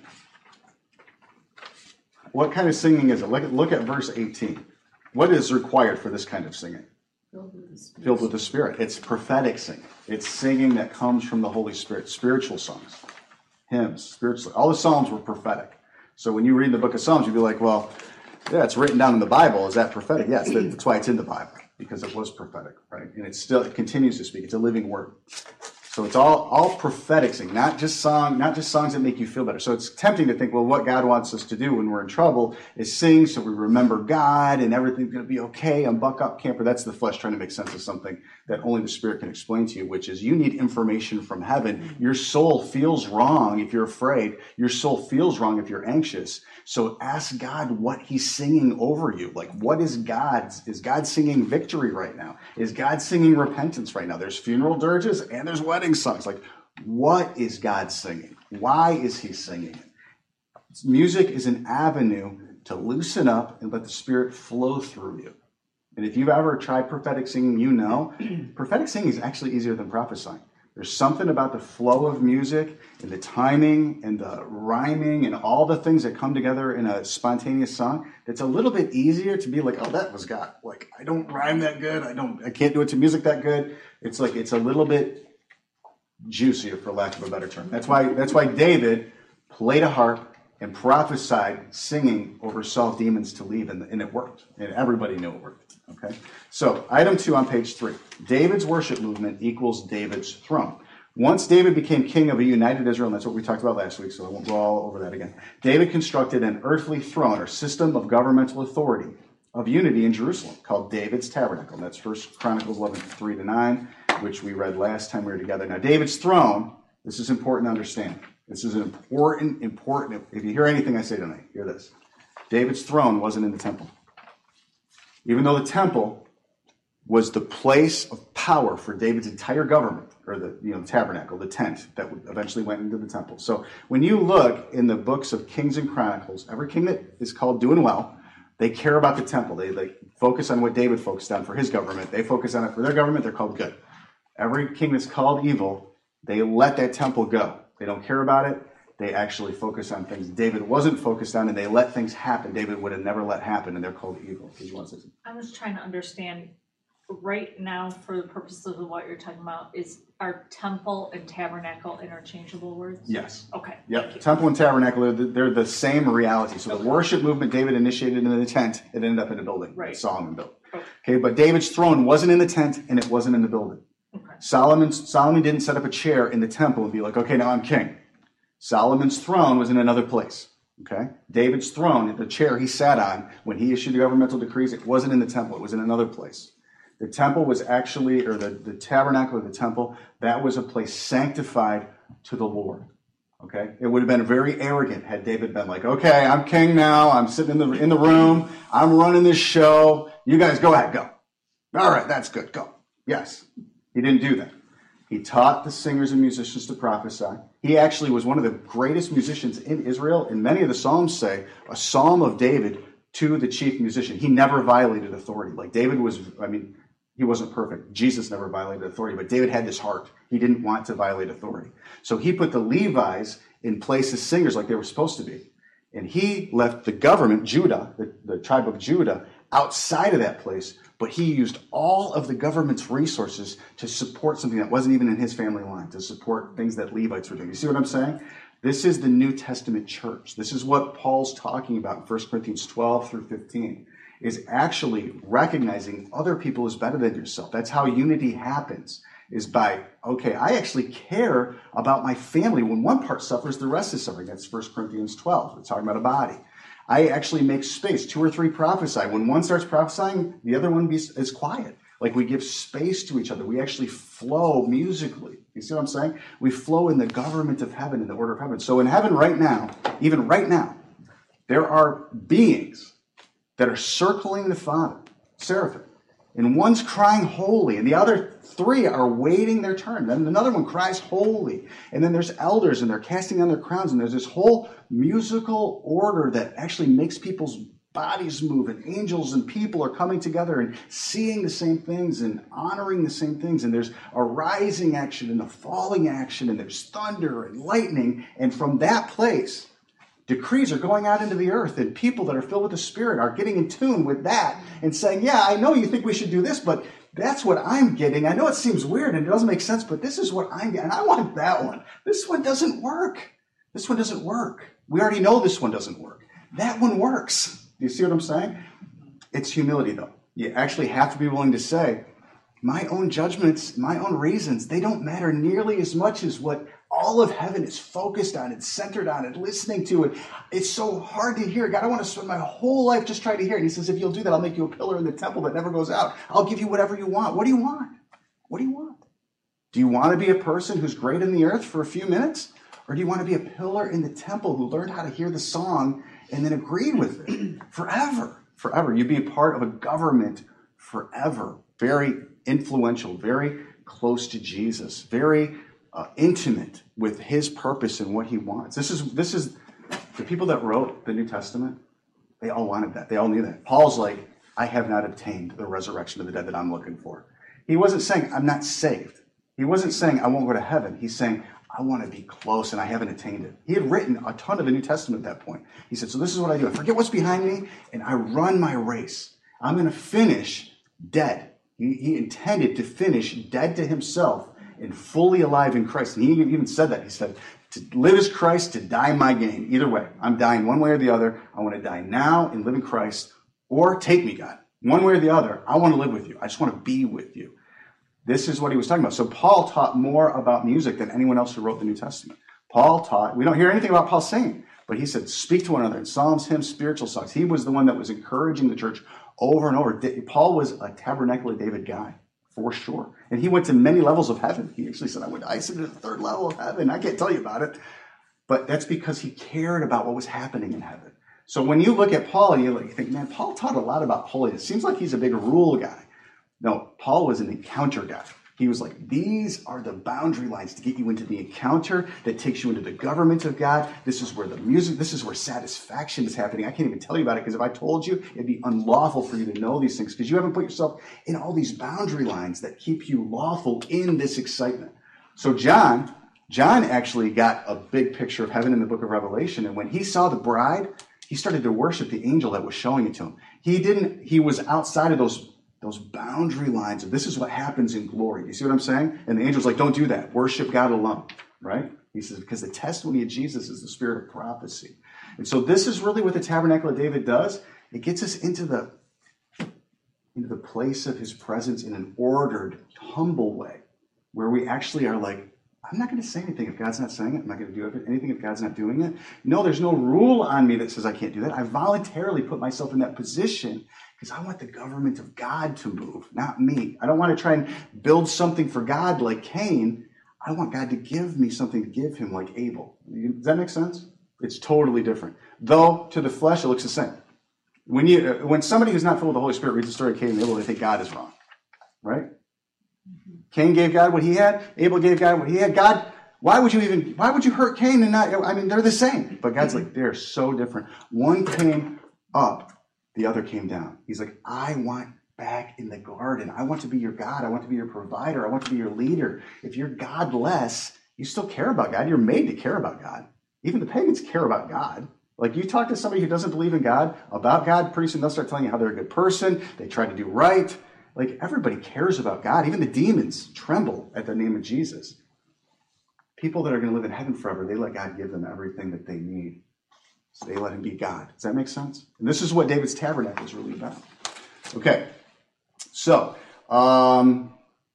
What kind of singing is it? Look at, look at verse eighteen. What is required for this kind of singing? Filled with the Spirit. Filled with the Spirit. It's prophetic singing. It's singing that comes from the Holy Spirit. Spiritual songs, hymns, spiritual. All the Psalms were prophetic. So when you read the book of Psalms, you'd be like, well, yeah, it's written down in the Bible. Is that prophetic? Yes, that's why it's in the Bible, because it was prophetic, right? And it still it continues to speak. It's a living word. So it's all all prophetic singing, not just song, not just songs that make you feel better. So it's tempting to think, well, what God wants us to do when we're in trouble is sing so we remember God and everything's going to be okay. I'm buck up camper. That's the flesh trying to make sense of something that only the Spirit can explain to you, which is you need information from heaven. Your soul feels wrong if you're afraid. Your soul feels wrong if you're anxious. So ask God what he's singing over you. Like, what is God's? Is God singing victory right now? Is God singing repentance right now? There's funeral dirges and there's wedding songs. Like, what is God singing? Why is he singing it? Music is an avenue to loosen up and let the Spirit flow through you. And if you've ever tried prophetic singing, you know, prophetic singing is actually easier than prophesying. There's something about the flow of music and the timing and the rhyming and all the things that come together in a spontaneous song that's a little bit easier to be like, oh, that was God. Like, I don't rhyme that good. I don't, I can't do it to music that good. It's like, it's a little bit juicier, for lack of a better term. That's why, that's why David played a harp and prophesied singing over Saul's demons to leave, and, and it worked. And everybody knew it worked. Okay, so item two on page three. David's worship movement equals David's throne. Once David became king of a united Israel, and that's what we talked about last week, so I won't go all over that again. David constructed an earthly throne or system of governmental authority of unity in Jerusalem called David's tabernacle. And that's First Chronicles eleven, three to nine. which we read last time we were together. Now, David's throne, this is important to understand. This is an important, important, if you hear anything I say tonight, hear this. David's throne wasn't in the temple. Even though the temple was the place of power for David's entire government, or the you know the tabernacle, the tent that eventually went into the temple. So when you look in the books of Kings and Chronicles, every king that is called doing well, they care about the temple. They like focus on what David focused on for his government. They focus on it for their government. They're called good. Every king that's called evil, they let that temple go. They don't care about it. They actually focus on things David wasn't focused on, and they let things happen David would have never let happen, and they're called evil. I was trying to understand right now, for the purposes of what you're talking about, is are temple and tabernacle interchangeable words? Yes. Okay. Yep. Temple and tabernacle, they're the, they're the same reality. So okay. The worship movement David initiated in the tent, it ended up in a building. Right. Solomon built. Okay. Okay, but David's throne wasn't in the tent, and it wasn't in the building. Okay. Solomon, Solomon didn't set up a chair in the temple and be like, okay, now I'm king. Solomon's throne was in another place. Okay? David's throne, the chair he sat on when he issued the governmental decrees, it wasn't in the temple. It was in another place. The temple was actually, or the, the tabernacle or the temple, that was a place sanctified to the Lord. Okay? It would have been very arrogant had David been like, okay, I'm king now. I'm sitting in the in the room. I'm running this show. You guys go ahead, go. All right, that's good. Go. Yes. He didn't do that. He taught the singers and musicians to prophesy. He actually was one of the greatest musicians in Israel. And many of the Psalms say a psalm of David to the chief musician. He never violated authority. Like David was, I mean, he wasn't perfect. Jesus never violated authority, but David had this heart. He didn't want to violate authority. So he put the Levites in place as singers like they were supposed to be. And he left the government, Judah, the, the tribe of Judah, outside of that place. But he used all of the government's resources to support something that wasn't even in his family line, to support things that Levites were doing. You see what I'm saying? This is the New Testament church. This is what Paul's talking about in First Corinthians twelve through fifteen, is actually recognizing other people is better than yourself. That's how unity happens, is by, okay, I actually care about my family. When one part suffers, the rest is suffering. That's First Corinthians twelve. We're talking about a body. I actually make space. Two or three prophesy. When one starts prophesying, the other one is quiet. Like we give space to each other. We actually flow musically. You see what I'm saying? We flow in the government of heaven, in the order of heaven. So in heaven right now, even right now, there are beings that are circling the Father, seraphim. And one's crying holy, and the other three are waiting their turn. Then another one cries holy. And then there's elders, and they're casting down their crowns, and there's this whole musical order that actually makes people's bodies move, and angels and people are coming together and seeing the same things and honoring the same things. And there's a rising action and a falling action, and there's thunder and lightning. And from that place, decrees are going out into the earth, and people that are filled with the Spirit are getting in tune with that and saying, yeah, I know you think we should do this, but that's what I'm getting. I know it seems weird and it doesn't make sense, but this is what I'm getting. And I want that one. This one doesn't work. This one doesn't work. We already know this one doesn't work. That one works. Do you see what I'm saying? It's humility, though. You actually have to be willing to say, my own judgments, my own reasons, they don't matter nearly as much as what all of heaven is focused on and centered on and listening to it. It's so hard to hear. God, I want to spend my whole life just trying to hear it. And he says, if you'll do that, I'll make you a pillar in the temple that never goes out. I'll give you whatever you want. What do you want? What do you want? Do you want to be a person who's great in the earth for a few minutes? Or do you want to be a pillar in the temple who learned how to hear the song and then agreed with it forever? Forever. You'd be a part of a government forever. Very influential, very close to Jesus, very uh, intimate with his purpose and what he wants. This is this is the people that wrote the New Testament. They all wanted that. They all knew that. Paul's like, I have not obtained the resurrection of the dead that I'm looking for. He wasn't saying I'm not saved. He wasn't saying I won't go to heaven. He's saying I want to be close and I haven't attained it. He had written a ton of the New Testament at that point. He said, so this is what I do. I forget what's behind me and I run my race. I'm going to finish dead. He, he intended to finish dead to himself and fully alive in Christ. And he even said that. He said, to live is Christ, to die my gain. Either way, I'm dying one way or the other. I want to die now and live in Christ, or take me, God. One way or the other, I want to live with you. I just want to be with you. This is what he was talking about. So Paul taught more about music than anyone else who wrote the New Testament. Paul taught, we don't hear anything about Paul singing, but he said, speak to one another in psalms, hymns, spiritual songs. He was the one that was encouraging the church over and over. Paul was a Tabernacle of David guy, for sure. And he went to many levels of heaven. He actually said, I went, I ascended to the third level of heaven. I can't tell you about it. But that's because he cared about what was happening in heaven. So when you look at Paul, you think, man, Paul taught a lot about holiness. Seems like he's a big rule guy. No, Paul was an encounter guy. He was like, these are the boundary lines to get you into the encounter that takes you into the government of God. This is where the music, this is where satisfaction is happening. I can't even tell you about it because if I told you, it'd be unlawful for you to know these things because you haven't put yourself in all these boundary lines that keep you lawful in this excitement. So John, John actually got a big picture of heaven in the book of Revelation. And when he saw the bride, he started to worship the angel that was showing it to him. He didn't, he was outside of those Those boundary lines of this is what happens in glory. You see what I'm saying? And the angel's like, don't do that. Worship God alone, right? He says, because the testimony of Jesus is the spirit of prophecy. And so this is really what the Tabernacle of David does. It gets us into the, into the place of his presence in an ordered, humble way, where we actually are like, I'm not going to say anything if God's not saying it. I'm not going to do anything if God's not doing it. No, there's no rule on me that says I can't do that. I voluntarily put myself in that position because I want the government of God to move, not me. I don't want to try and build something for God like Cain. I want God to give me something to give him like Abel. Does that make sense? It's totally different. Though to the flesh, it looks the same. When you, when somebody who's not filled with the Holy Spirit reads the story of Cain and Abel, they think God is wrong, right? Cain gave God what he had. Abel gave God what he had. God, why would you even, why would you hurt Cain and not, I mean, they're the same. But God's like, they're so different. One came up, the other came down. He's like, I want back in the garden. I want to be your God. I want to be your provider. I want to be your leader. If you're godless, you still care about God. You're made to care about God. Even the pagans care about God. Like you talk to somebody who doesn't believe in God, about God, pretty soon they'll start telling you how they're a good person. They try to do right. Like everybody cares about God. Even the demons tremble at the name of Jesus. People that are going to live in heaven forever, they let God give them everything that they need. So they let him be God. Does that make sense? And this is what David's tabernacle is really about. Okay. So, um,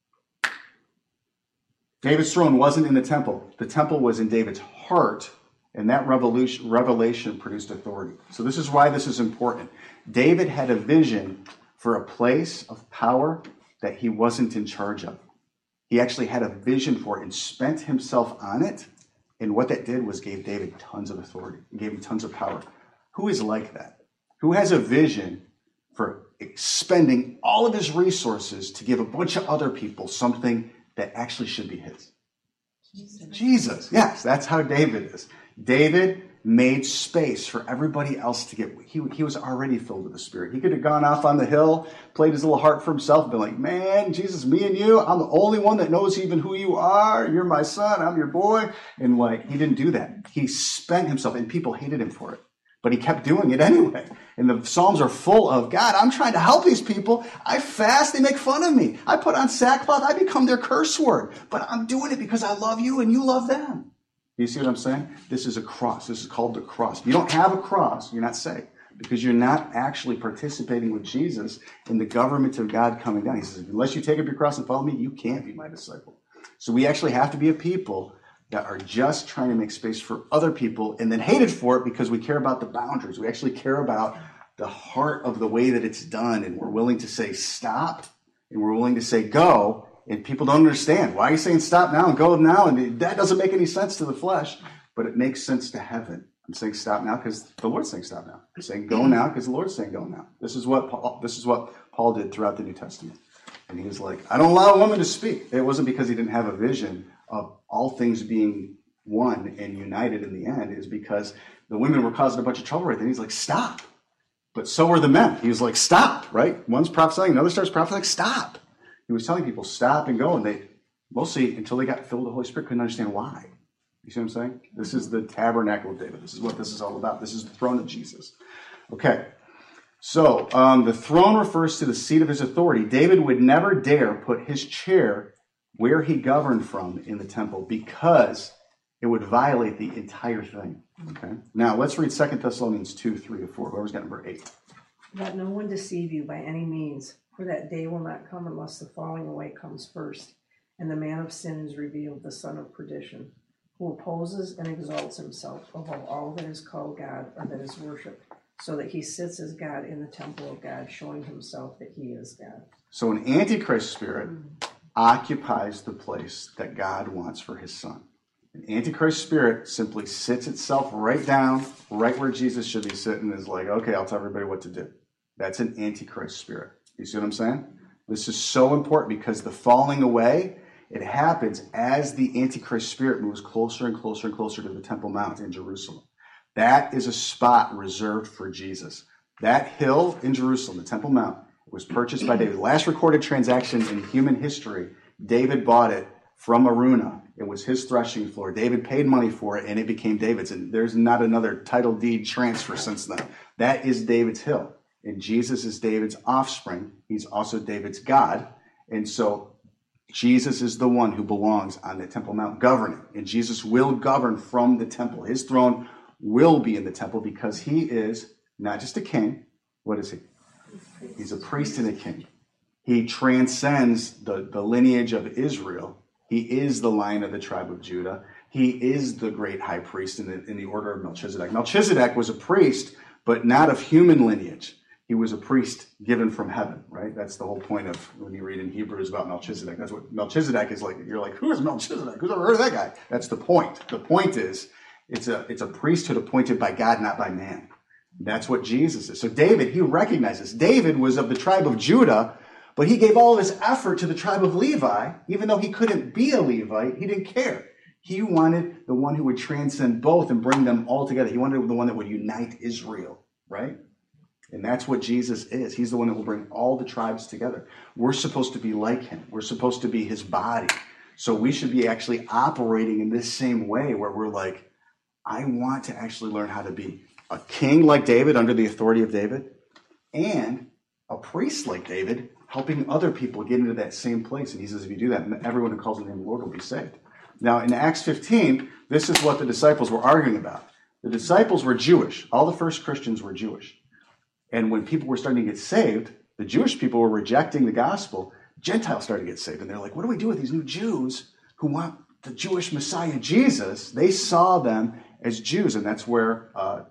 David's throne wasn't in the temple. The temple was in David's heart, and that revolution, revelation produced authority. So this is why this is important. David had a vision for a place of power that he wasn't in charge of. He actually had a vision for it and spent himself on it. And what that did was gave David tons of authority. It gave him tons of power. Who is like that? Who has a vision for expending all of his resources to give a bunch of other people something that actually should be his? Jesus. Jesus. Yes, that's how David is. David made space for everybody else to get, he, he was already filled with the Spirit. He could have gone off on the hill, played his little harp for himself, and been like, man, Jesus, me and you, I'm the only one that knows even who you are. You're my son, I'm your boy. And like, he didn't do that. He spent himself, and people hated him for it. But he kept doing it anyway. And the Psalms are full of, God, I'm trying to help these people. I fast, they make fun of me. I put on sackcloth, I become their curse word. But I'm doing it because I love you and you love them. You see what I'm saying? This is a cross. This is called the cross. If you don't have a cross, you're not saved because you're not actually participating with Jesus in the government of God coming down. He says, unless you take up your cross and follow me, you can't be my disciple. So we actually have to be a people that are just trying to make space for other people and then hated for it because we care about the boundaries. We actually care about the heart of the way that it's done, and we're willing to say stop, and we're willing to say go. And people don't understand. Why are you saying stop now and go now? And that doesn't make any sense to the flesh, but it makes sense to heaven. I'm saying stop now because the Lord's saying stop now. I'm saying go now because the Lord's saying go now. This is what Paul, this is what Paul did throughout the New Testament. And he was like, I don't allow a woman to speak. It wasn't because he didn't have a vision of all things being one and united in the end. It was because the women were causing a bunch of trouble right then. He's like, stop. But so were the men. He was like, stop, right? One's prophesying, another starts prophesying, stop. He was telling people, stop and go. And they, mostly until they got filled with the Holy Spirit, couldn't understand why. You see what I'm saying? This is the tabernacle of David. This is what this is all about. This is the throne of Jesus. Okay. So um, the throne refers to the seat of his authority. David would never dare put his chair where he governed from in the temple because it would violate the entire thing. Okay. Now let's read Second Thessalonians two, three to four. Whoever's got number eight. Let no one deceive you by any means, for that day will not come unless the falling away comes first, and the man of sin is revealed, the son of perdition, who opposes and exalts himself above all that is called God or that is worshipped, so that he sits as God in the temple of God, showing himself that he is God. So an antichrist spirit occupies the place that God wants for his son. An Antichrist spirit simply sits itself right down, right where Jesus should be sitting, and is like, okay, I'll tell everybody what to do. That's an Antichrist spirit. You see what I'm saying? This is so important because the falling away, it happens as the Antichrist spirit moves closer and closer and closer to the Temple Mount in Jerusalem. That is a spot reserved for Jesus. That hill in Jerusalem, the Temple Mount, was purchased by David. The last recorded transaction in human history, David bought it from Araunah. It was his threshing floor. David paid money for it, and it became David's. And there's not another title deed transfer since then. That is David's hill. And Jesus is David's offspring. He's also David's God. And so Jesus is the one who belongs on the Temple Mount governing. And Jesus will govern from the temple. His throne will be in the temple because he is not just a king. What is he? He's a priest and a king. He transcends the, the lineage of Israel. He is the Lion of the tribe of Judah. He is the great high priest in the, in the order of Melchizedek. Melchizedek was a priest, but not of human lineage. He was a priest given from heaven, right? That's the whole point of when you read in Hebrews about Melchizedek. That's what Melchizedek is like. You're like, who is Melchizedek? Who's ever heard of that guy? That's the point. The point is, it's a, it's a priesthood appointed by God, not by man. That's what Jesus is. So David, he recognizes. David was of the tribe of Judah, but he gave all of his effort to the tribe of Levi. Even though he couldn't be a Levite, he didn't care. He wanted the one who would transcend both and bring them all together. He wanted the one that would unite Israel, right? And that's what Jesus is. He's the one that will bring all the tribes together. We're supposed to be like him. We're supposed to be his body. So we should be actually operating in this same way where we're like, I want to actually learn how to be a king like David under the authority of David and a priest like David helping other people get into that same place. And he says, if you do that, everyone who calls on the name of the Lord will be saved. Now, in Acts fifteen, this is what the disciples were arguing about. The disciples were Jewish. All the first Christians were Jewish. And when people were starting to get saved, the Jewish people were rejecting the gospel. Gentiles started to get saved. And they're like, what do we do with these new Jews who want the Jewish Messiah, Jesus? They saw them as Jews. And that's where uh,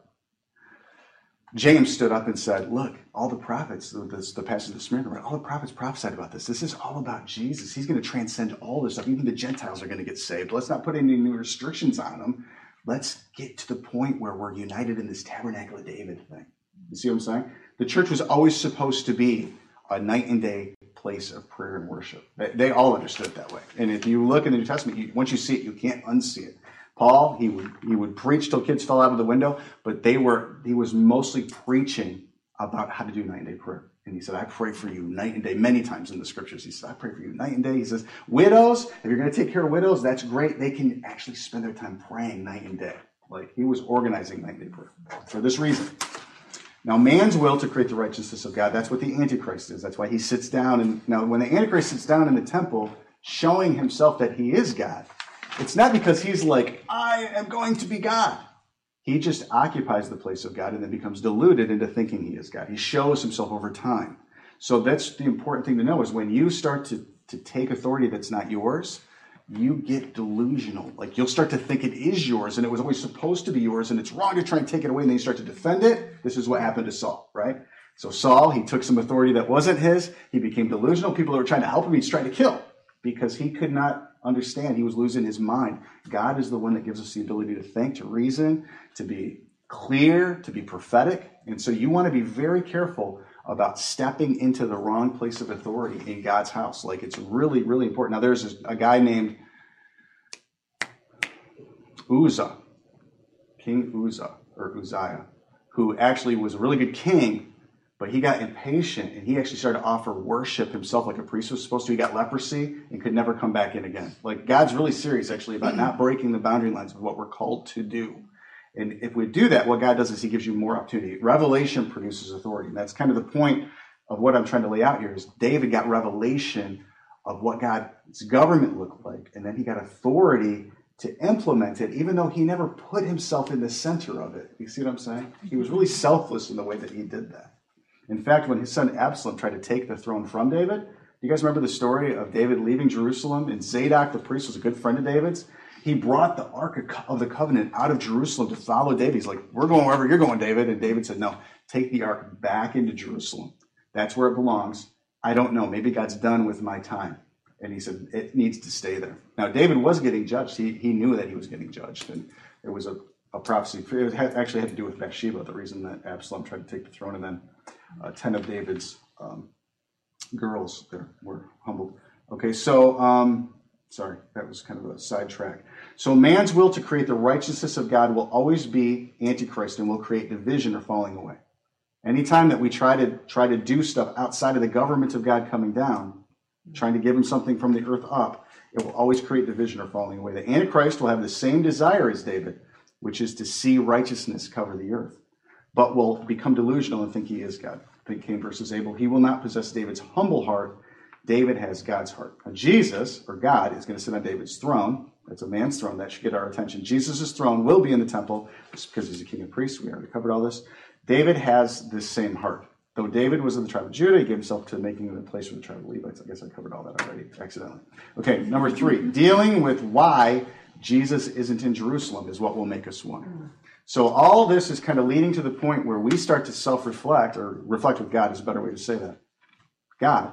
James stood up and said, look, all the prophets, this, the passage of Smyrna, right, all the prophets prophesied about this. This is all about Jesus. He's going to transcend all this stuff. Even the Gentiles are going to get saved. Let's not put any new restrictions on them. Let's get to the point where we're united in this tabernacle of David thing. You see what I'm saying? The church was always supposed to be a night and day place of prayer and worship. They, they all understood it that way. And if you look in the New Testament, you, once you see it, you can't unsee it. Paul, he would he would preach till kids fell out of the window, but they were he was mostly preaching about how to do night and day prayer. And he said, I pray for you night and day, many times in the scriptures. He said, I pray for you night and day. He says, widows, if you're going to take care of widows, that's great. They can actually spend their time praying night and day. Like he was organizing night and day prayer for this reason. Now, man's will to create the righteousness of God, that's what the Antichrist is. That's why he sits down. And now, when the Antichrist sits down in the temple, showing himself that he is God, it's not because he's like, I am going to be God. He just occupies the place of God and then becomes deluded into thinking he is God. He shows himself over time. So that's the important thing to know is when you start to, to take authority that's not yours, you get delusional. Like you'll start to think it is yours and it was always supposed to be yours and it's wrong to try and take it away and then you start to defend it. This is what happened to Saul, right? So Saul, he took some authority that wasn't his. He became delusional. People that were trying to help him, he's trying to kill because he could not understand. He was losing his mind. God is the one that gives us the ability to think, to reason, to be clear, to be prophetic. And so you want to be very careful about stepping into the wrong place of authority in God's house. Like it's really, really important. Now there's a guy named Uzzah, King Uzzah, or Uzziah, who actually was a really good king, but he got impatient and he actually started to offer worship himself like a priest was supposed to. He got leprosy and could never come back in again. Like God's really serious actually about not breaking the boundary lines of what we're called to do. And if we do that, what God does is he gives you more opportunity. Revelation produces authority. And that's kind of the point of what I'm trying to lay out here is David got revelation of what God's government looked like. And then he got authority to implement it, even though he never put himself in the center of it. You see what I'm saying? He was really selfless in the way that he did that. In fact, when his son Absalom tried to take the throne from David, do you guys remember the story of David leaving Jerusalem? And Zadok, the priest, was a good friend of David's. He brought the Ark of the Covenant out of Jerusalem to follow David. He's like, we're going wherever you're going, David. And David said, no, take the Ark back into Jerusalem. That's where it belongs. I don't know. Maybe God's done with my time. And he said, it needs to stay there. Now, David was getting judged. He, he knew that he was getting judged. And there was a, a prophecy. It had, actually had to do with Bathsheba, the reason that Absalom tried to take the throne. And then uh, ten of David's um, girls there were humbled. Okay, so, um, sorry, that was kind of a sidetrack. So man's will to create the righteousness of God will always be Antichrist and will create division or falling away. Anytime that we try to try to do stuff outside of the government of God coming down, trying to give him something from the earth up, it will always create division or falling away. The Antichrist will have the same desire as David, which is to see righteousness cover the earth, but will become delusional and think he is God. Think Cain versus Abel. He will not possess David's humble heart. David has God's heart. Now, Jesus, or God, is going to sit on David's throne. That's a man's throne. That should get our attention. Jesus' throne will be in the temple, just because he's a king and priest. We already covered all this. David has this same heart. Though David was of the tribe of Judah, he gave himself to making the place for the tribe of Levites. I guess I covered all that already, accidentally. Okay, number three, dealing with why Jesus isn't in Jerusalem is what will make us one. So all this is kind of leading to the point where we start to self-reflect, or reflect with God is a better way to say that. God,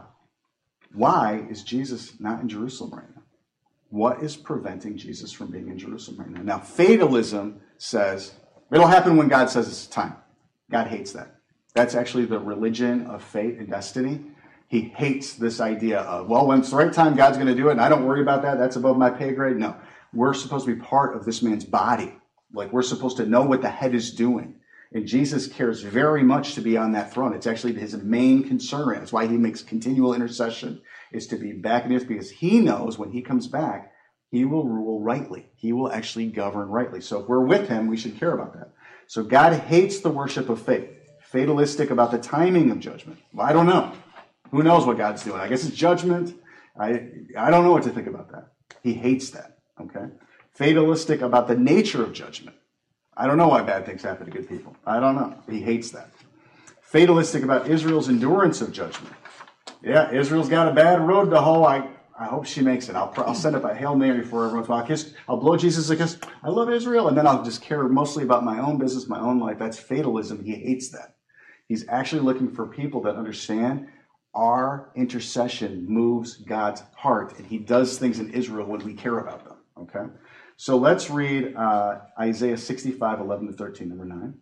why is Jesus not in Jerusalem right now? What is preventing Jesus from being in Jerusalem right now? Now, fatalism says it'll happen when God says it's time. God hates that. That's actually the religion of fate and destiny. He hates this idea of, well, when it's the right time, God's going to do it, and I don't worry about that. That's above my pay grade. No, we're supposed to be part of this man's body. Like, we're supposed to know what the head is doing. And Jesus cares very much to be on that throne. It's actually his main concern. That's why he makes continual intercession, is to be back in earth, because he knows when he comes back, he will rule rightly. He will actually govern rightly. So if we're with him, we should care about that. So God hates the worship of fate. Fatalistic about the timing of judgment. Well, I don't know. Who knows what God's doing? I guess it's judgment. I I don't know what to think about that. He hates that. Okay. Fatalistic about the nature of judgment. I don't know why bad things happen to good people. I don't know. He hates that. Fatalistic about Israel's endurance of judgment. Yeah, Israel's got a bad road to hoe. I, I hope she makes it. I'll, I'll send up a Hail Mary for everyone. I'll, kiss, I'll blow Jesus a kiss. I love Israel. And then I'll just care mostly about my own business, my own life. That's fatalism. He hates that. He's actually looking for people that understand our intercession moves God's heart. And he does things in Israel when we care about them. Okay? So let's read uh, Isaiah sixty-five, eleven to thirteen, number nine.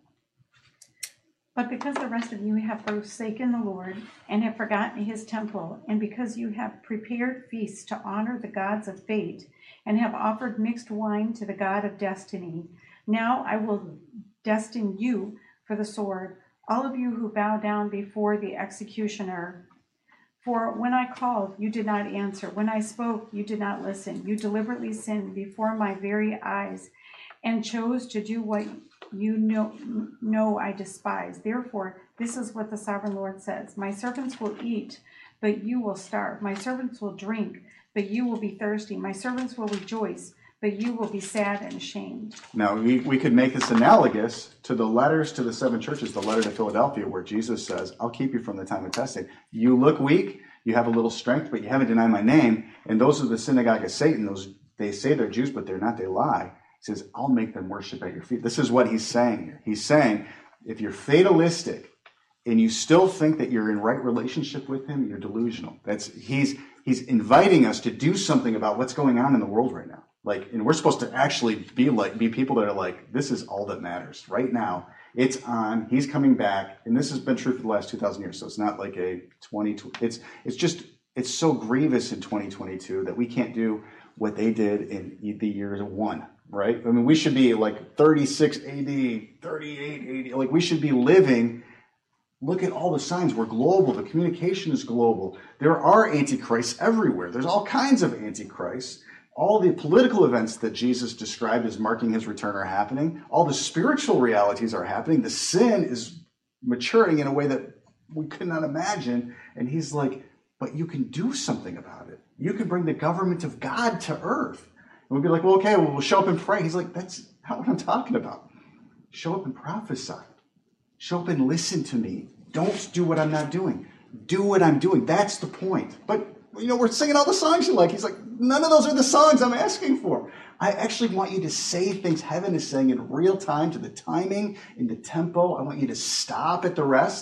But because the rest of you have forsaken the Lord and have forgotten his temple, and because you have prepared feasts to honor the gods of fate, and have offered mixed wine to the God of destiny, now I will destine you for the sword, all of you who bow down before the executioner. For when I called, you did not answer. When I spoke, you did not listen. You deliberately sinned before my very eyes and chose to do what you know, know I despise. Therefore, this is what the sovereign Lord says. My servants will eat, but you will starve. My servants will drink, but you will be thirsty. My servants will rejoice, but you will be sad and ashamed. Now, we, we could make this analogous to the letters to the seven churches, the letter to Philadelphia, where Jesus says, I'll keep you from the time of testing. You look weak, you have a little strength, but you haven't denied my name. And those are the synagogue of Satan. Those they say they're Jews, but they're not, they lie. He says, I'll make them worship at your feet. This is what he's saying here. He's saying, if you're fatalistic and you still think that you're in right relationship with him, you're delusional. That's he's he's inviting us to do something about what's going on in the world right now. Like, and we're supposed to actually be like, be people that are like, this is all that matters right now. It's on. He's coming back, and this has been true for the last two thousand years. So it's not like a twenty. It's it's just it's so grievous in twenty twenty-two that we can't do what they did in the year one. Right? I mean, we should be like thirty-six A D, thirty-eight A D. Like, we should be living. Look at all the signs. We're global. The communication is global. There are antichrists everywhere. There's all kinds of antichrists. All the political events that Jesus described as marking his return are happening. All the spiritual realities are happening. The sin is maturing in a way that we could not imagine. And he's like, but you can do something about it. You can bring the government of God to earth. And we'd be like, well, okay, well, we'll show up and pray. He's like, that's not what I'm talking about. Show up and prophesy. Show up and listen to me. Don't do what I'm not doing. Do what I'm doing. That's the point. But, you know, we're singing all the songs you like. He's like, none of those are the songs I'm asking for. I actually want you to say things heaven is saying in real time, to the timing, in the tempo. I want you to stop at the rests.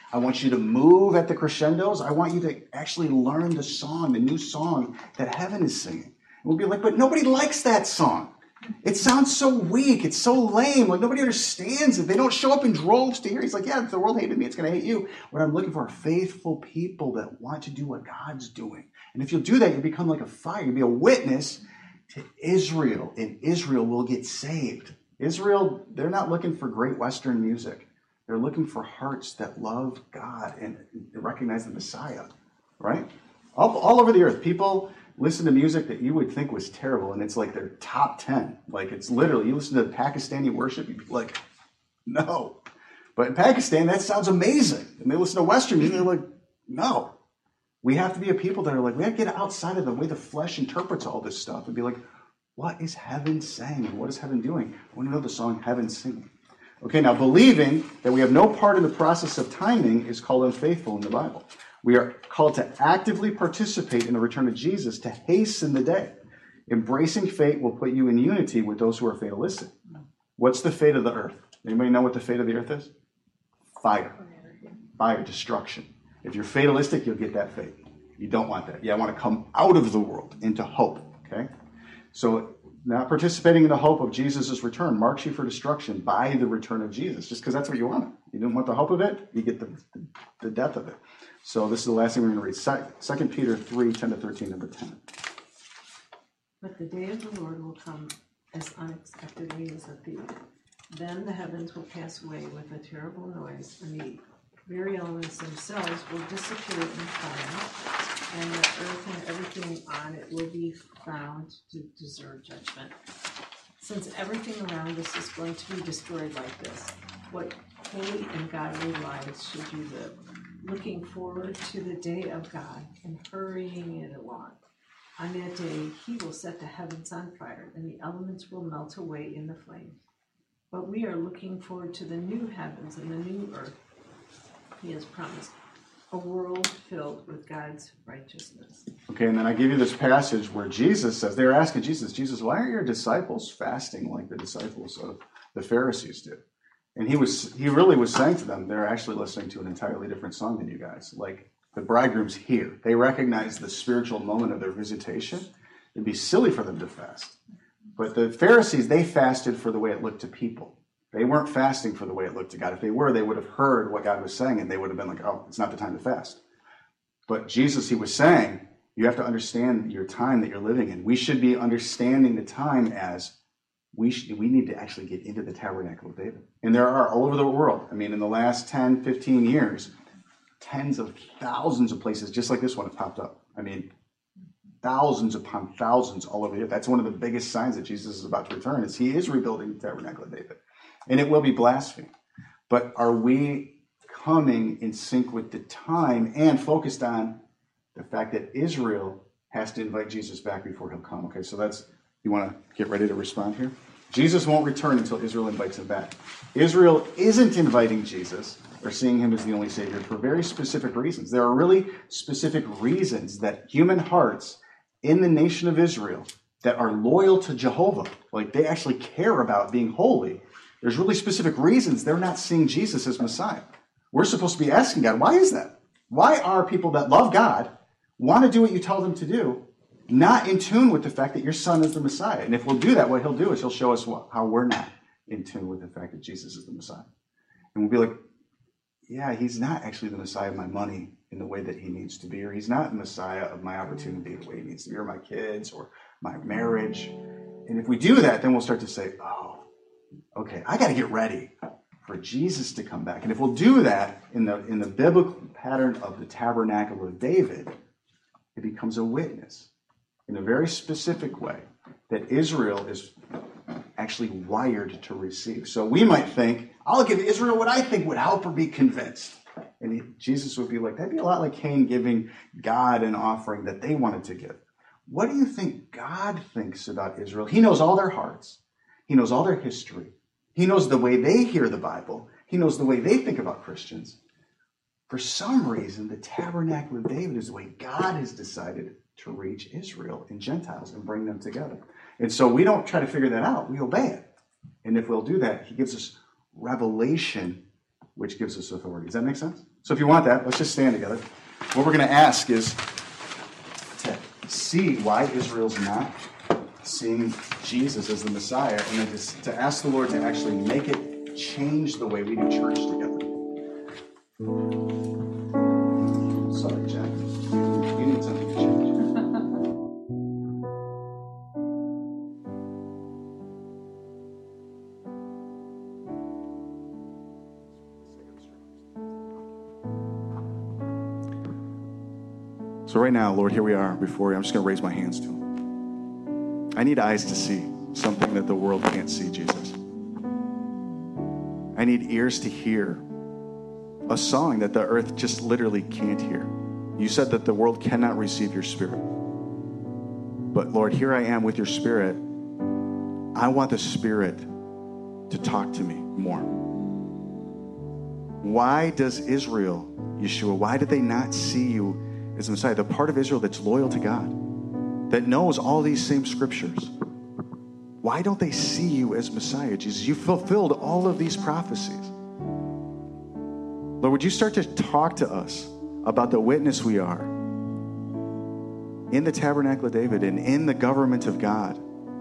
I want you to move at the crescendos. I want you to actually learn the song, the new song that heaven is singing. And we'll be like, but nobody likes that song. It sounds so weak. It's so lame. Like, nobody understands it. They don't show up in droves to hear. He's like, yeah, if the world hated me, it's going to hate you. What I'm looking for are faithful people that want to do what God's doing. And if you'll do that, you'll become like a fire. You'll be a witness to Israel, and Israel will get saved. Israel, they're not looking for great Western music. They're looking for hearts that love God and recognize the Messiah, right? All, all over the earth, people listen to music that you would think was terrible, and it's like their top ten. Like, it's literally, you listen to Pakistani worship, you'd be like, no. But in Pakistan, that sounds amazing. And they listen to Western music, they're like, no. We have to be a people that are like, we have to get outside of the way the flesh interprets all this stuff and be like, what is heaven saying? And what is heaven doing? I want to know the song Heaven Singing. Okay, now believing that we have no part in the process of timing is called unfaithful in the Bible. We are called to actively participate in the return of Jesus to hasten the day. Embracing fate will put you in unity with those who are fatalistic. What's the fate of the earth? Anybody know what the fate of the earth is? Fire. Fire, destruction. If you're fatalistic, you'll get that fate. You don't want that. Yeah, I want to come out of the world into hope. Okay? So not participating in the hope of Jesus' return marks you for destruction by the return of Jesus, just because that's what you want. You don't want the hope of it, you get the, the, the death of it. So this is the last thing we're going to read. Second Peter three, ten to thirteen, number ten. But the day of the Lord will come as unexpectedly as a thief. Then the heavens will pass away with a terrible noise, and the very elements themselves will disappear in fire, and the earth and everything on it will be found to deserve judgment. Since everything around us is going to be destroyed like this, what holy and godly lives should you live? Looking forward to the day of God and hurrying it along. On that day, he will set the heavens on fire, and the elements will melt away in the flames. But we are looking forward to the new heavens and the new earth he has promised, a world filled with God's righteousness. Okay, and then I give you this passage where Jesus says, they were asking Jesus, Jesus, why aren't your disciples fasting like the disciples of the Pharisees did? And he was he really was saying to them, they're actually listening to an entirely different song than you guys. Like, the bridegroom's here. They recognize the spiritual moment of their visitation. It'd be silly for them to fast. But the Pharisees, they fasted for the way it looked to people. They weren't fasting for the way it looked to God. If they were, they would have heard what God was saying, and they would have been like, oh, it's not the time to fast. But Jesus, he was saying, you have to understand your time that you're living in. We should be understanding the time as we should, we need to actually get into the tabernacle of David. And there are all over the world. I mean, in the last ten, fifteen years, tens of thousands of places, just like this one, have popped up. I mean, thousands upon thousands all over here. That's one of the biggest signs that Jesus is about to return, is he is rebuilding the tabernacle of David. And it will be blasphemed. But are we coming in sync with the time and focused on the fact that Israel has to invite Jesus back before he'll come? Okay, so that's, you want to get ready to respond here? Jesus won't return until Israel invites him back. Israel isn't inviting Jesus or seeing him as the only Savior for very specific reasons. There are really specific reasons that human hearts in the nation of Israel that are loyal to Jehovah, like they actually care about being holy, there's really specific reasons they're not seeing Jesus as Messiah. We're supposed to be asking God, why is that? Why are people that love God, want to do what you tell them to do, not in tune with the fact that your son is the Messiah? And if we'll do that, what he'll do is he'll show us what, how we're not in tune with the fact that Jesus is the Messiah. And we'll be like, yeah, he's not actually the Messiah of my money in the way that he needs to be, or he's not the Messiah of my opportunity the way he needs to be, or my kids, or my marriage. And if we do that, then we'll start to say, oh, okay, I got to get ready for Jesus to come back. And if we'll do that in the in the biblical pattern of the tabernacle of David, it becomes a witness in a very specific way that Israel is actually wired to receive. So we might think, I'll give Israel what I think would help her be convinced. And he, Jesus would be like, that'd be a lot like Cain giving God an offering that they wanted to give. What do you think God thinks about Israel? He knows all their hearts. He knows all their history. He knows the way they hear the Bible. He knows the way they think about Christians. For some reason, the tabernacle of David is the way God has decided to reach Israel and Gentiles and bring them together. And so we don't try to figure that out. We obey it. And if we'll do that, he gives us revelation which gives us authority. Does that make sense? So if you want that, let's just stand together. What we're going to ask is to see why Israel's not seeing Jesus as the Messiah, and then to, to ask the Lord to actually make it change the way we do church together. Sorry, Jack. You need something to change. So right now, Lord, here we are before you. I'm just going to raise my hands to him. I need eyes to see something that the world can't see, Jesus. I need ears to hear a song that the earth just literally can't hear. You said that the world cannot receive your spirit. But Lord, here I am with your spirit. I want the spirit to talk to me more. Why does Israel, Yeshua, why did they not see you as the Messiah? The part of Israel that's loyal to God, that knows all these same scriptures. Why don't they see you as Messiah, Jesus? You fulfilled all of these prophecies. Lord, would you start to talk to us about the witness we are in the tabernacle of David and in the government of God?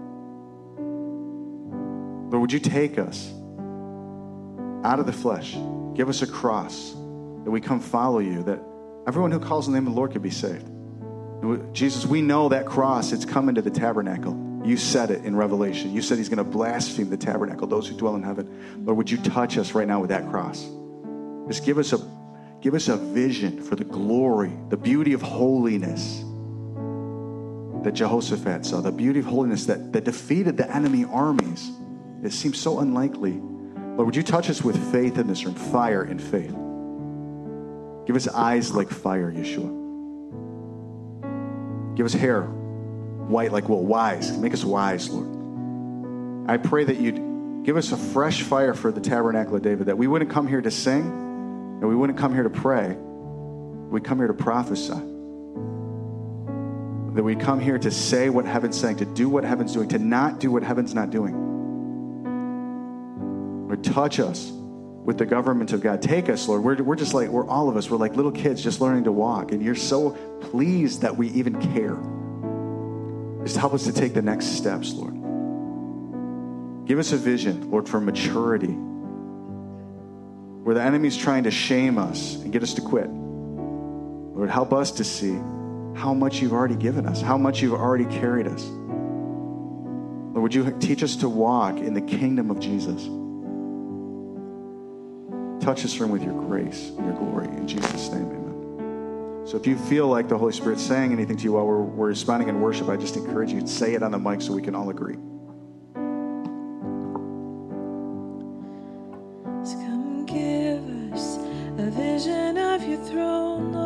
Lord, would you take us out of the flesh, give us a cross, that we come follow you, that everyone who calls on the name of the Lord can be saved. Jesus, we know that cross, it's coming to the tabernacle. You said it in Revelation. You said he's going to blaspheme the tabernacle, those who dwell in heaven. Lord, would you touch us right now with that cross? Just give us a give us a vision for the glory, the beauty of holiness that Jehoshaphat saw, the beauty of holiness that, that defeated the enemy armies. It seems so unlikely. Lord, would you touch us with faith in this room, fire and faith. Give us eyes like fire, Yeshua. Give us hair white like wool, wise. Make us wise, Lord. I pray that you'd give us a fresh fire for the tabernacle of David, that we wouldn't come here to sing, and we wouldn't come here to pray. We'd come here to prophesy. That we come here to say what heaven's saying, to do what heaven's doing, to not do what heaven's not doing. Lord, touch us with the government of God. Take us, Lord. We're, we're just like, we're all of us. We're like little kids just learning to walk. And you're so pleased that we even care. Just help us to take the next steps, Lord. Give us a vision, Lord, for maturity. Where the enemy's trying to shame us and get us to quit. Lord, help us to see how much you've already given us, how much you've already carried us. Lord, would you teach us to walk in the kingdom of Jesus? Touch this room with your grace and your glory. In Jesus' name, amen. So if you feel like the Holy Spirit's saying anything to you while we're, we're responding in worship, I just encourage you to say it on the mic so we can all agree. Come give us a vision of your throne,